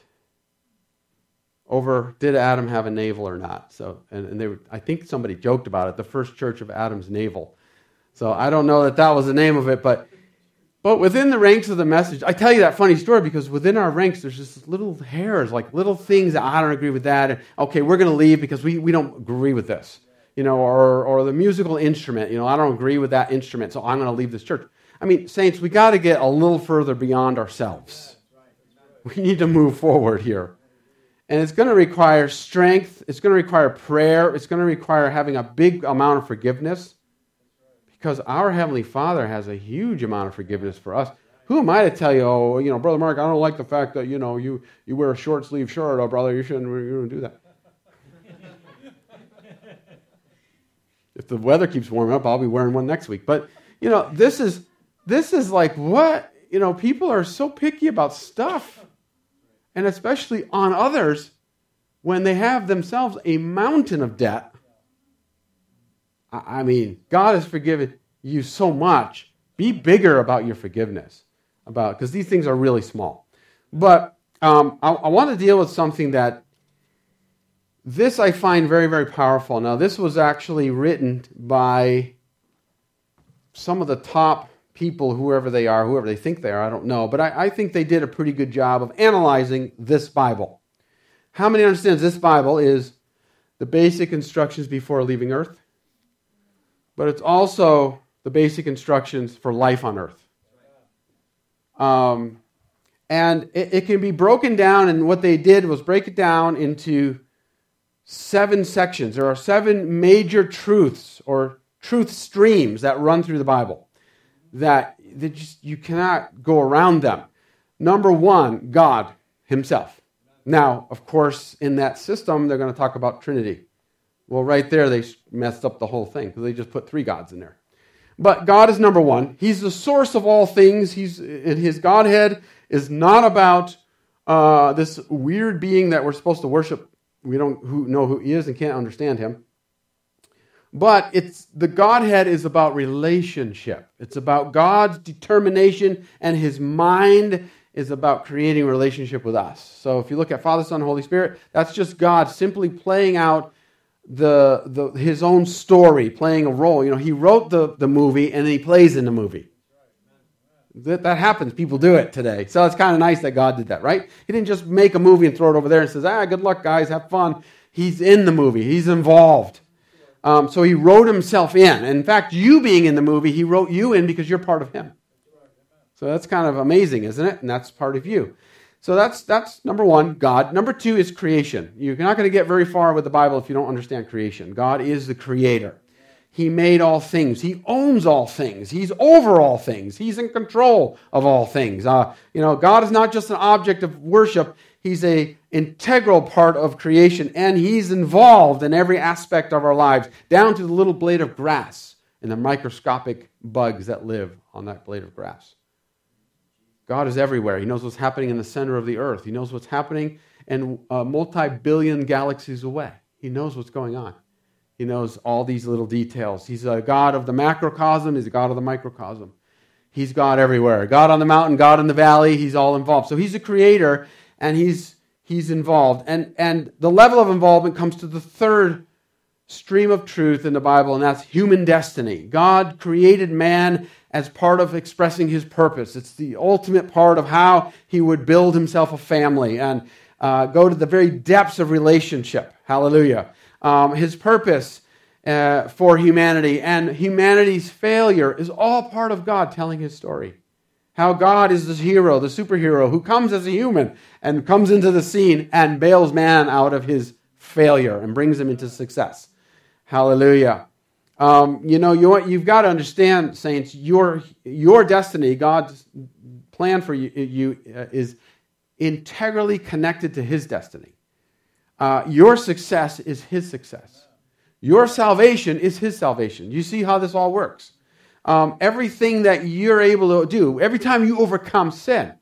over did Adam have a navel or not. So, and, and they were, I think somebody joked about it, the first church of Adam's navel. So I don't know that that was the name of it, but but within the ranks of the message, I tell you that funny story because within our ranks, there's just little hairs, like little things that I don't agree with that. And, okay, we're going to leave because we, we don't agree with this. You know, or or the musical instrument, you know, I don't agree with that instrument, so I'm going to leave this church. I mean, saints, we got to get a little further beyond ourselves. We need to move forward here. And it's going to require strength. It's going to require prayer. It's going to require having a big amount of forgiveness. Because our Heavenly Father has a huge amount of forgiveness for us. Who am I to tell you, oh, you know, Brother Mark, I don't like the fact that, you know, you, you wear a short sleeve shirt. Oh, brother, you shouldn't, you shouldn't do that. If the weather keeps warming up, I'll be wearing one next week. But, you know, this is this is like what? You know, people are so picky about stuff. And especially on others when they have themselves a mountain of debt. I mean, God has forgiven you so much. Be bigger about your forgiveness. about because these things are really small. But um, I, I want to deal with something that this I find very, very powerful. Now, this was actually written by some of the top people, whoever they are, whoever they think they are, I don't know. But I, I think they did a pretty good job of analyzing this Bible. How many understands this Bible is the basic instructions before leaving earth? But it's also the basic instructions for life on earth. Um, and it, it can be broken down, and what they did was break it down into seven sections. There are seven major truths or truth streams that run through the Bible that, that just, you cannot go around them. Number one, God himself. Now, of course, in that system, they're going to talk about Trinity. Well, right there, they messed up the whole thing because they just put three gods in there. But God is number one. He's the source of all things. He's and his Godhead is not about uh, this weird being that we're supposed to worship. We don't who, know who he is and can't understand him. But it's the Godhead is about relationship. It's about God's determination, and his mind is about creating a relationship with us. So if you look at Father, Son, Holy Spirit, that's just God simply playing out the, the his own story, playing a role. You know, he wrote the, the movie and then he plays in the movie. That, that happens. People do it today. So it's kind of nice that God did that, right? He didn't just make a movie and throw it over there and says, ah, good luck, guys, have fun. He's in the movie. He's involved. Um, so he wrote himself in. And in fact, you being in the movie, he wrote you in because you're part of him. So that's kind of amazing, isn't it? And that's part of you. So that's that's number one, God. Number two is creation. You're not going to get very far with the Bible if you don't understand creation. God is the creator. He made all things. He owns all things. He's over all things. He's in control of all things. Uh, you know, God is not just an object of worship. He's an integral part of creation, and he's involved in every aspect of our lives, down to the little blade of grass and the microscopic bugs that live on that blade of grass. God is everywhere. He knows what's happening in the center of the earth. He knows what's happening in uh, multi-billion galaxies away. He knows what's going on. He knows all these little details. He's a God of the macrocosm. He's a God of the microcosm. He's God everywhere. God on the mountain, God in the valley. He's all involved. So he's a creator, and he's he's involved. And, and the level of involvement comes to the third stream of truth in the Bible, and that's human destiny. God created man as part of expressing his purpose. It's the ultimate part of how he would build himself a family and uh, go to the very depths of relationship. Hallelujah. Um, his purpose uh, for humanity. And humanity's failure is all part of God telling his story. How God is the hero, the superhero, who comes as a human and comes into the scene and bails man out of his failure and brings him into success. Hallelujah. Um, you know, you, you've got to understand, saints, your, your destiny, God's plan for you, you uh, is integrally connected to his destiny. Uh, your success is his success. Your salvation is his salvation. You see how this all works? Um, everything that you're able to do, every time you overcome sin,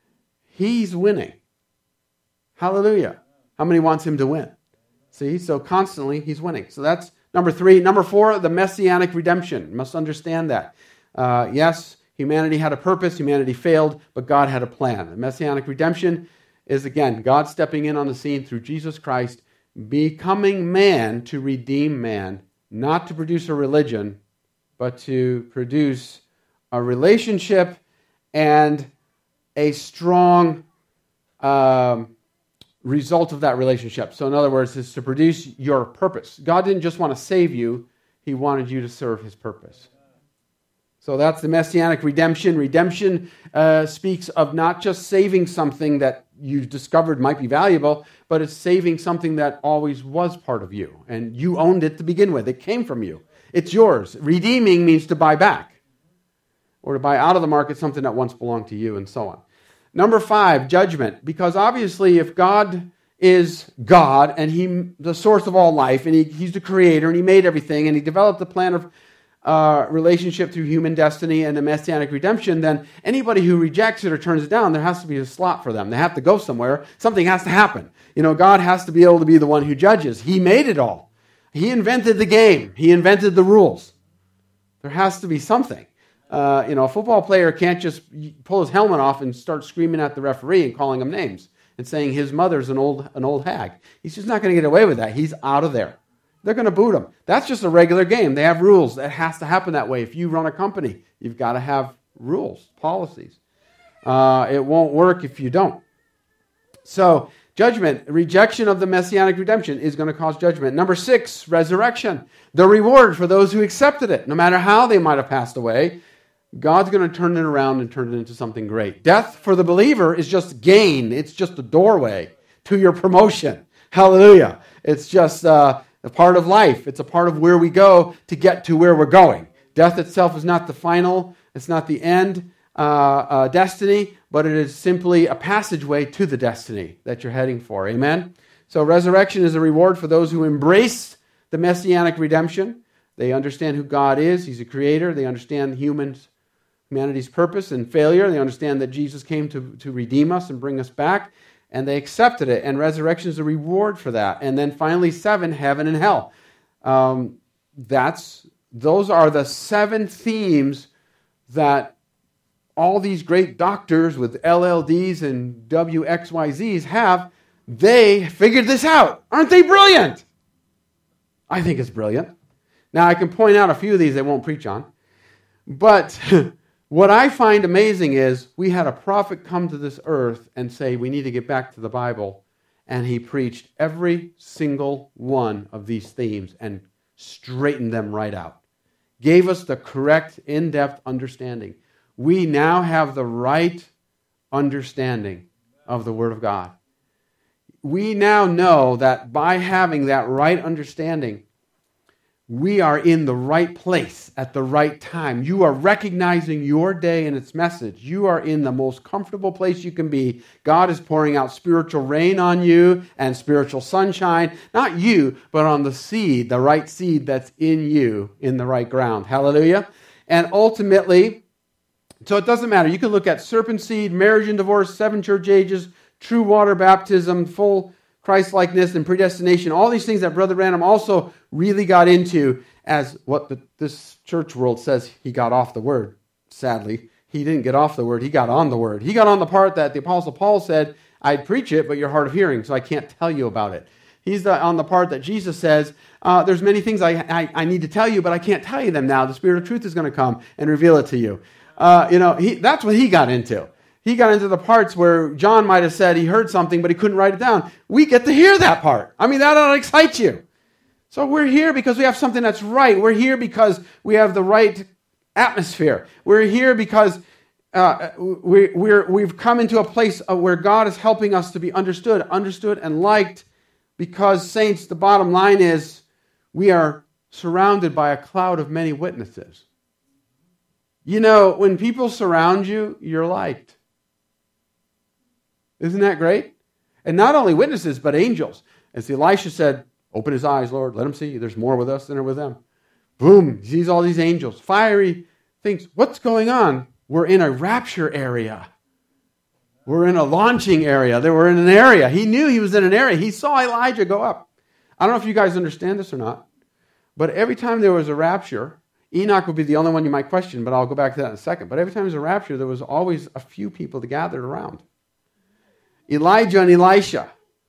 he's winning. Hallelujah. How many wants him to win? See, so constantly he's winning. So that's number three. Number four, the messianic redemption. You must understand that. Uh, yes, humanity had a purpose, humanity failed, but God had a plan. The messianic redemption is, again, God stepping in on the scene through Jesus Christ, becoming man to redeem man, not to produce a religion, but to produce a relationship and a strong um, result of that relationship. So in other words, it's to produce your purpose. God didn't just want to save you, he wanted you to serve his purpose. So that's the messianic redemption. Redemption uh, speaks of not just saving something that you discovered might be valuable, but it's saving something that always was part of you, and you owned it to begin with. It came from you. It's yours. Redeeming means to buy back or to buy out of the market something that once belonged to you, and so on. Number five, judgment. Because obviously if God is God and he the source of all life and he, he's the creator and he made everything and he developed the plan of uh, relationship through human destiny and the messianic redemption, then anybody who rejects it or turns it down, there has to be a slot for them. They have to go somewhere. Something has to happen. You know, God has to be able to be the one who judges. He made it all. He invented the game. He invented the rules. There has to be something. Uh, you know, a football player can't just pull his helmet off and start screaming at the referee and calling him names and saying his mother's an old an old hag. He's just not going to get away with that. He's out of there. They're going to boot him. That's just a regular game. They have rules. That has to happen that way. If you run a company, you've got to have rules, policies. Uh, it won't work if you don't. So, judgment, rejection of the messianic redemption is going to cause judgment. Number six, resurrection. The reward for those who accepted it. No matter how they might have passed away, God's going to turn it around and turn it into something great. Death for the believer is just gain. It's just a doorway to your promotion. Hallelujah. It's just uh, a part of life. It's a part of where we go to get to where we're going. Death itself is not the final. It's not the end uh, uh, destiny, but it is simply a passageway to the destiny that you're heading for. Amen? So resurrection is a reward for those who embrace the messianic redemption. They understand who God is. He's a creator. They understand humans humanity's purpose and failure. They understand that Jesus came to, to redeem us and bring us back, and they accepted it, and resurrection is a reward for that. And then finally, seven, heaven and hell. Um, that's those are the seven themes that all these great doctors with L L Ds and W X Y Zs have. They figured this out. Aren't they brilliant? I think it's brilliant. Now, I can point out a few of these I won't preach on, but what I find amazing is we had a prophet come to this earth and say we need to get back to the Bible, and he preached every single one of these themes and straightened them right out. Gave us the correct, in-depth understanding. We now have the right understanding of the Word of God. We now know that by having that right understanding, we are in the right place at the right time. You are recognizing your day and its message. You are in the most comfortable place you can be. God is pouring out spiritual rain on you and spiritual sunshine. Not you, but on the seed, the right seed that's in you, in the right ground. Hallelujah. And ultimately, so it doesn't matter. You can look at serpent seed, marriage and divorce, seven church ages, true water baptism, full Christ-likeness and predestination, all these things that Brother Branham also really got into as what the, this church world says he got off the Word. Sadly, he didn't get off the Word, he got on the Word. He got on the part that the Apostle Paul said, I'd preach it, but you're hard of hearing, so I can't tell you about it. He's the, on the part that Jesus says, uh, there's many things I, I, I need to tell you, but I can't tell you them now. The Spirit of truth is going to come and reveal it to you. Uh, you know, he, that's what he got into. He got into the parts where John might have said he heard something, but he couldn't write it down. We get to hear that part. I mean, that ought to excite you. So we're here because we have something that's right. We're here because we have the right atmosphere. We're here because uh, we, we're, we've come into a place where God is helping us to be understood, understood and liked, because, saints, the bottom line is we are surrounded by a cloud of many witnesses. You know, when people surround you, you're liked. Isn't that great? And not only witnesses, but angels. As Elisha said, open his eyes, Lord, let him see. There's more with us than are with them. Boom, he sees all these angels, fiery things. What's going on? We're in a rapture area. We're in a launching area. They were in an area. He knew he was in an area. He saw Elijah go up. I don't know if you guys understand this or not, but every time there was a rapture, Enoch would be the only one you might question, but I'll go back to that in a second. But every time there was a rapture, there was always a few people that gathered around. Elijah and Elisha.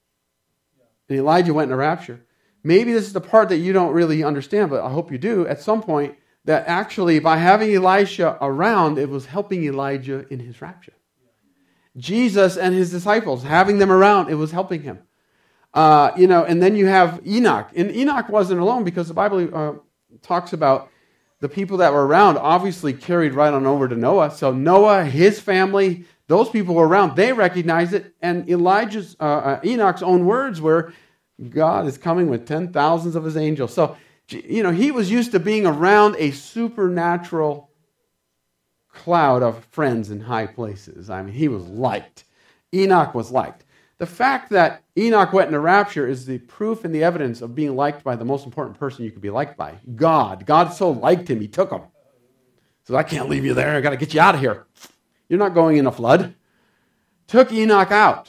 And Elijah went in a rapture. Maybe this is the part that you don't really understand, but I hope you do at some point, that actually by having Elisha around, it was helping Elijah in his rapture. Jesus and his disciples, having them around, it was helping him. Uh, you know, and then you have Enoch. And Enoch wasn't alone, because the Bible uh, talks about the people that were around obviously carried right on over to Noah. So Noah, his family, those people were around. They recognized it. And Elijah's, uh, uh, Enoch's own words were, God is coming with ten thousands of his angels. So, you know, he was used to being around a supernatural cloud of friends in high places. I mean, he was liked. Enoch was liked. The fact that Enoch went in a rapture is the proof and the evidence of being liked by the most important person you could be liked by, God. God so liked him, he took him. So I can't leave you there. I got to get you out of here. You're not going in a flood. Took Enoch out.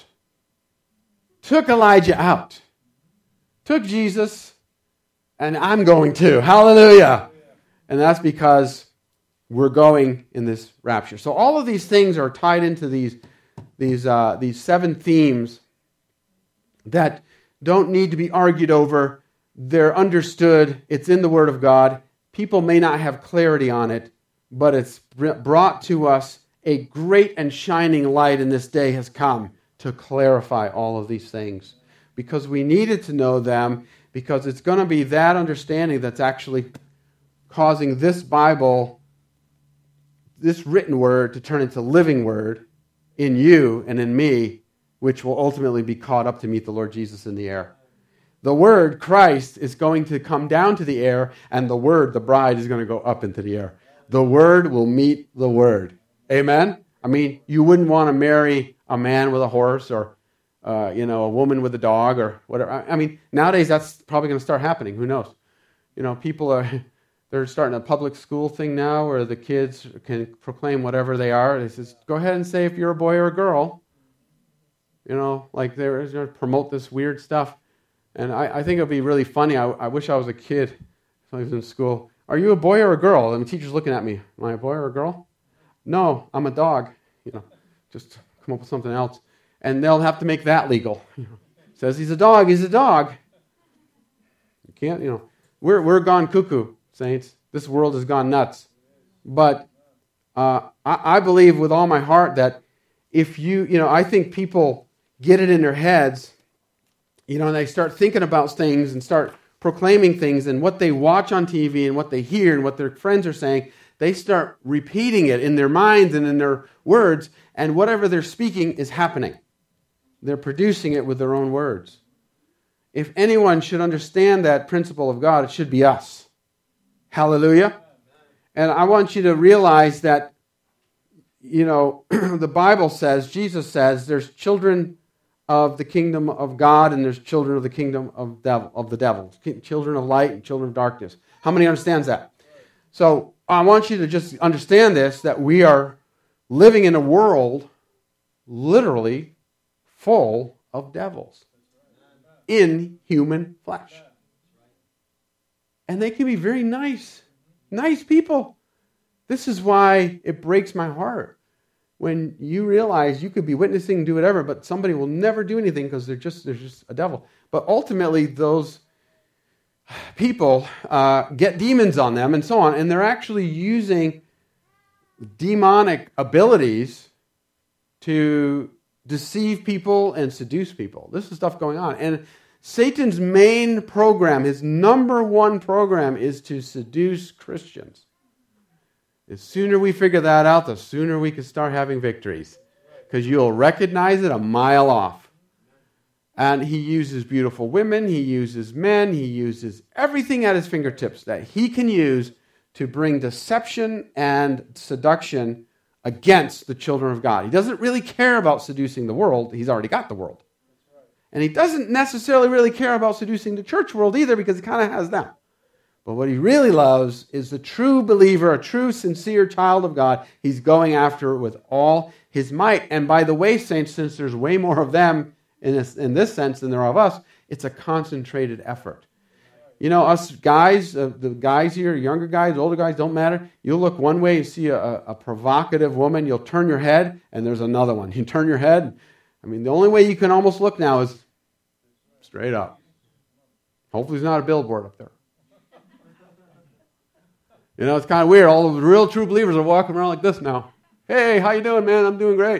Took Elijah out. Took Jesus, and I'm going too. Hallelujah. And that's because we're going in this rapture. So all of these things are tied into these These uh, these seven themes that don't need to be argued over. They're understood. It's in the Word of God. People may not have clarity on it, but it's brought to us. A great and shining light in this day has come to clarify all of these things, because we needed to know them, because it's going to be that understanding that's actually causing this Bible, this written word, to turn into living word in you and in me, which will ultimately be caught up to meet the Lord Jesus in the air. The Word, Christ, is going to come down to the air, and the Word, the bride, is going to go up into the air. The Word will meet the Word. Amen? I mean, you wouldn't want to marry a man with a horse, or uh, you know, a woman with a dog, or whatever. I mean, nowadays that's probably going to start happening. Who knows? You know, people are... They're starting a public school thing now where the kids can proclaim whatever they are. They says, go ahead and say if you're a boy or a girl. You know, like they're going to promote this weird stuff. And I, I think it would be really funny. I, I wish I was a kid if I was in school. Are you a boy or a girl? And the teacher's looking at me. Am I a boy or a girl? No, I'm a dog. You know, just come up with something else. And they'll have to make that legal. You know, says he's a dog, he's a dog. You can't, you know. We're we're gone cuckoo. Saints, this world has gone nuts. But uh, I, I believe with all my heart that if you, you know, I think people get it in their heads, you know, and they start thinking about things and start proclaiming things, and what they watch on T V and what they hear and what their friends are saying, they start repeating it in their minds and in their words, and whatever they're speaking is happening. They're producing it with their own words. If anyone should understand that principle of God, it should be us. Hallelujah. And I want you to realize that, you know, the Bible says, Jesus says, there's children of the kingdom of God and there's children of the kingdom of devil, of the devil. Children of light and children of darkness. How many understands that? So I want you to just understand this, that we are living in a world literally full of devils in human flesh. And they can be very nice, nice people. This is why it breaks my heart when you realize you could be witnessing, do whatever, but somebody will never do anything because they're just they're just a devil. But ultimately, those people uh, get demons on them and so on, and they're actually using demonic abilities to deceive people and seduce people. This is stuff going on, and Satan's main program, his number one program, is to seduce Christians. The sooner we figure that out, the sooner we can start having victories. Because you'll recognize it a mile off. And he uses beautiful women, he uses men, he uses everything at his fingertips that he can use to bring deception and seduction against the children of God. He doesn't really care about seducing the world. He's already got the world. And he doesn't necessarily really care about seducing the church world either, because he kind of has them. But what he really loves is the true believer, a true, sincere child of God. He's going after it with all his might. And by the way, saints, since there's way more of them in this, in this sense than there are of us, it's a concentrated effort. You know, us guys, uh, the guys here, younger guys, older guys, don't matter. You'll look one way and see a, a provocative woman. You'll turn your head, and there's another one. You turn your head. I mean, the only way you can almost look now is straight up. Hopefully there's not a billboard up there. You know, it's kind of weird. All the real true believers are walking around like this now. Hey, how you doing, man? I'm doing great.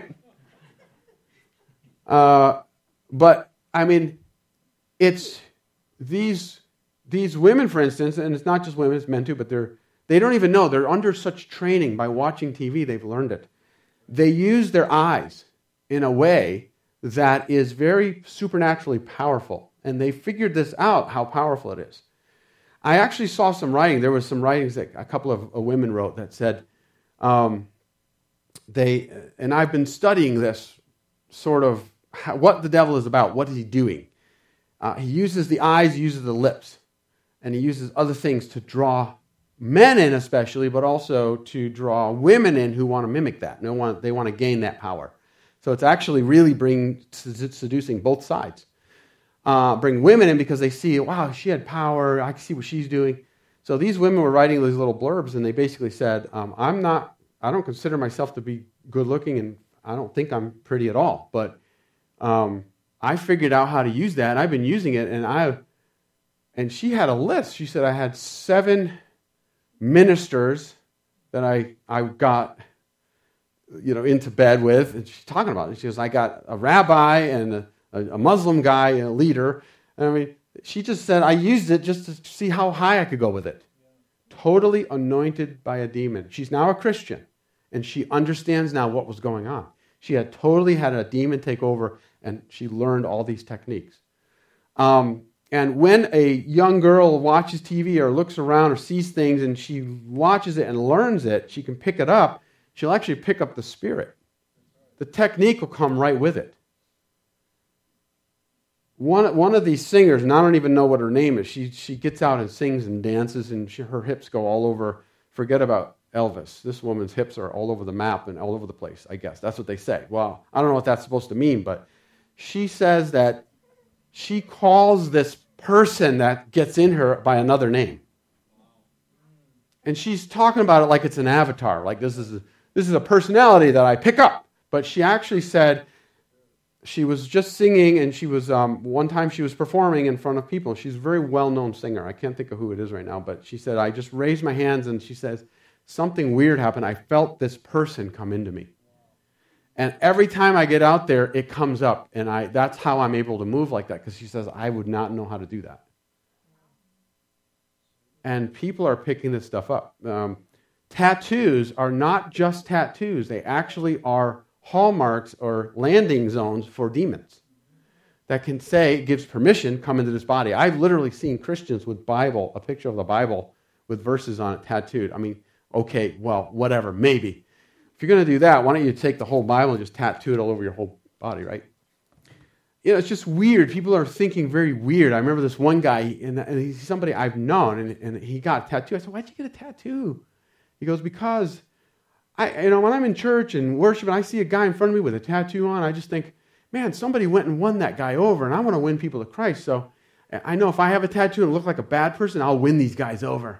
Uh, but, I mean, it's these... These women, for instance, and it's not just women, it's men too, but they're, they don't even know. They're under such training by watching T V, they've learned it. They use their eyes in a way that is very supernaturally powerful. And they figured this out, how powerful it is. I actually saw some writing. There was some writings that a couple of uh, women wrote that said, um, they, and I've been studying this sort of, how, what the devil is about. What is he doing? Uh, he uses the eyes, he uses the lips. And he uses other things to draw men in especially, but also to draw women in who want to mimic that. They want, they want to gain that power. So it's actually really bring, seducing both sides. Uh, bring women in because they see, wow, she had power. I can see what she's doing. So these women were writing these little blurbs, and they basically said, um, I'm not, I don't consider myself to be good looking, and I don't think I'm pretty at all. But um, I figured out how to use that, and I've been using it, and I... And she had a list. She said, I had seven ministers that I, I got, you know, into bed with. And she's talking about it. She goes, I got a rabbi and a, a Muslim guy and a leader. And I mean, she just said, I used it just to see how high I could go with it. Totally anointed by a demon. She's now a Christian. And she understands now what was going on. She had totally had a demon take over, and she learned all these techniques. Um... And when a young girl watches T V or looks around or sees things and she watches it and learns it, she can pick it up. She'll actually pick up the spirit. The technique will come right with it. One, one of these singers, and I don't even know what her name is, she, she gets out and sings and dances, and she, her hips go all over. Forget about Elvis. This woman's hips are all over the map and all over the place, I guess. That's what they say. Well, I don't know what that's supposed to mean, but she says that she calls this person that gets in her by another name. And she's talking about it like it's an avatar, like this is a, this is a personality that I pick up. But she actually said she was just singing, and she was, um, one time she was performing in front of people. She's a very well-known singer. I can't think of who it is right now, but she said, I just raised my hands, and she says, something weird happened. I felt this person come into me. And every time I get out there, it comes up. And I that's how I'm able to move like that, because she says, I would not know how to do that. And people are picking this stuff up. Um, tattoos are not just tattoos. They actually are hallmarks or landing zones for demons that can say, gives permission, come into this body. I've literally seen Christians with Bible, a picture of the Bible with verses on it tattooed. I mean, okay, well, whatever, maybe. If you're going to do that, why don't you take the whole Bible and just tattoo it all over your whole body, right? You know, it's just weird. People are thinking very weird. I remember this one guy, and, and he's somebody I've known, and, and he got a tattoo. I said, why'd you get a tattoo? He goes, because, I, you know, when I'm in church and worship and I see a guy in front of me with a tattoo on, I just think, man, somebody went and won that guy over, and I want to win people to Christ. So I know if I have a tattoo and look like a bad person, I'll win these guys over.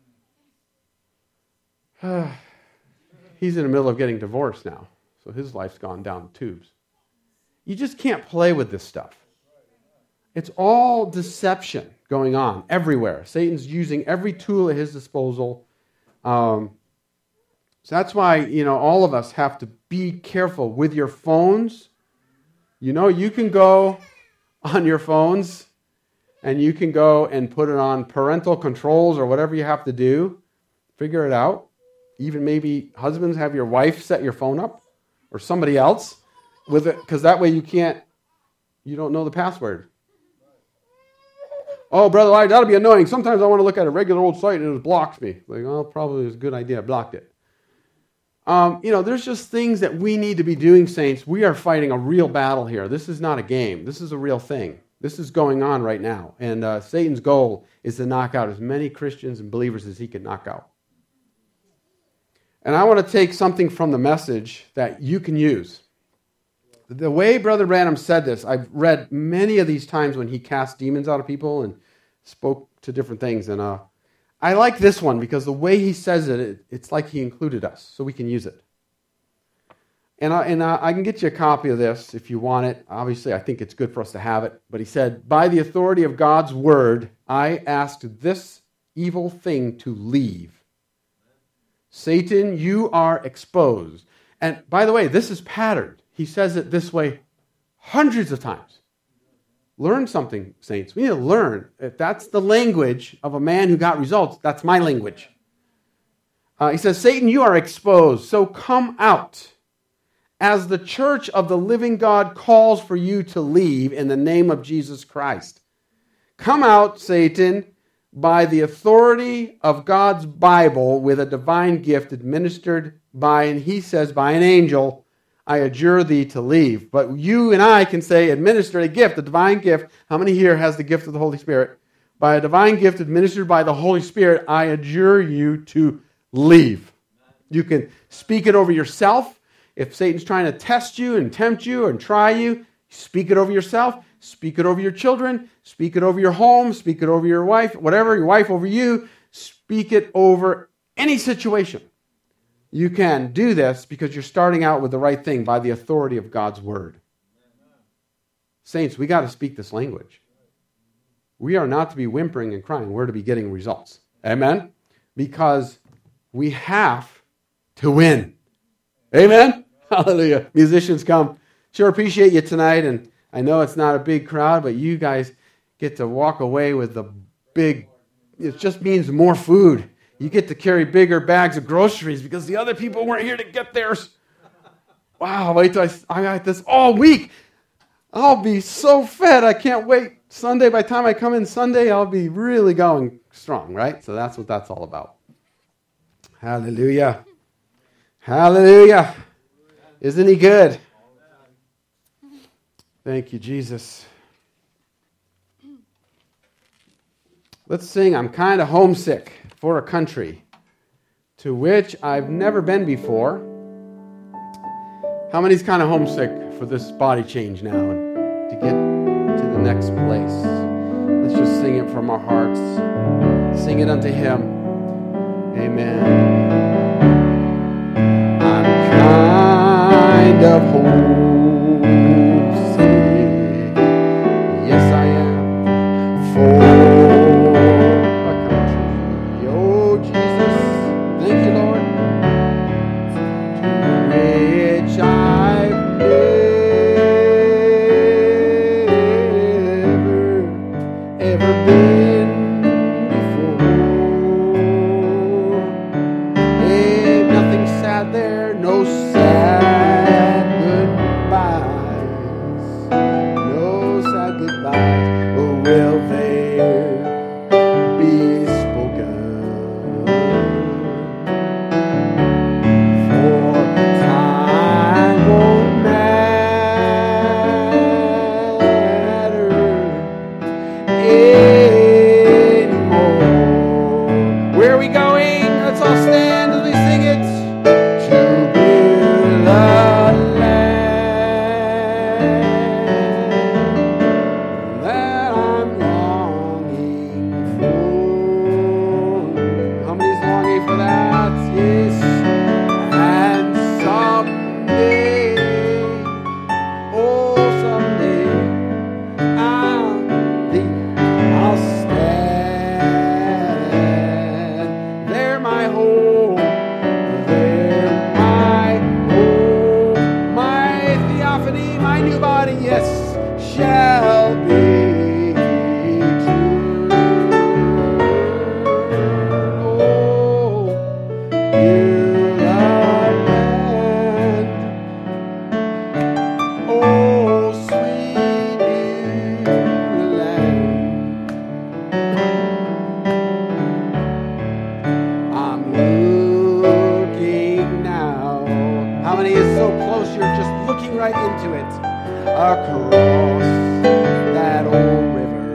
He's in the middle of getting divorced now, so his life's gone down the tubes. You just can't play with this stuff. It's all deception going on everywhere. Satan's using every tool at his disposal. Um, so that's why, you know, all of us have to be careful with your phones. You know, you can go on your phones and you can go and put it on parental controls or whatever you have to do. Figure it out. Even maybe husbands, have your wife set your phone up or somebody else with it, because that way you can't, you don't know the password. Oh, Brother Elijah, that'll be annoying. Sometimes I want to look at a regular old site and it blocks me. Like, oh, probably it's a good idea. I blocked it. Um, you know, there's just things that we need to be doing, saints. We are fighting a real battle here. This is not a game. This is a real thing. This is going on right now. And uh, Satan's goal is to knock out as many Christians and believers as he can knock out. And I want to take something from the message that you can use. The way Brother Branham said this, I've read many of these times when he cast demons out of people and spoke to different things. And uh, I like this one because the way he says it, it, it's like he included us, so we can use it. And, I, and I, I can get you a copy of this if you want it. Obviously, I think it's good for us to have it. But he said, by the authority of God's word, I asked this evil thing to leave. Satan, you are exposed. And by the way, this is patterned. He says it this way hundreds of times. Learn something, saints. We need to learn. If that's the language of a man who got results, that's my language. Uh, he says, Satan, you are exposed, so come out. As the church of the living God calls for you to leave in the name of Jesus Christ. Come out, Satan, by the authority of God's Bible with a divine gift administered by, and he says, by an angel, I adjure thee to leave. But you and I can say, administer a gift, a divine gift. How many here has the gift of the Holy Spirit? By a divine gift administered by the Holy Spirit, I adjure you to leave. You can speak it over yourself. If Satan's trying to test you and tempt you and try you, speak it over yourself. Speak it over your children. Speak it over your home. Speak it over your wife. Whatever, your wife over you. Speak it over any situation. You can do this because you're starting out with the right thing by the authority of God's word. Saints, we got to speak this language. We are not to be whimpering and crying. We're to be getting results. Amen? Because we have to win. Amen? Hallelujah. Musicians, come. Sure appreciate you tonight, and I know it's not a big crowd, but you guys get to walk away with the big, it just means more food. You get to carry bigger bags of groceries because the other people weren't here to get theirs. Wow, wait till I, I got this all week. I'll be so fed. I can't wait. Sunday, by the time I come in Sunday, I'll be really going strong, right? So that's what that's all about. Hallelujah. Hallelujah. Isn't he good? Thank you, Jesus. Let's sing, I'm kind of homesick for a country to which I've never been before. How many's kind of homesick for this body change now and to get to the next place? Let's just sing it from our hearts. Sing it unto him. Amen. I'm kind of homesick. Yes, I am. For Where are we going? Let's all stand as we sing it. To build How many is so close you're just looking right into it? Across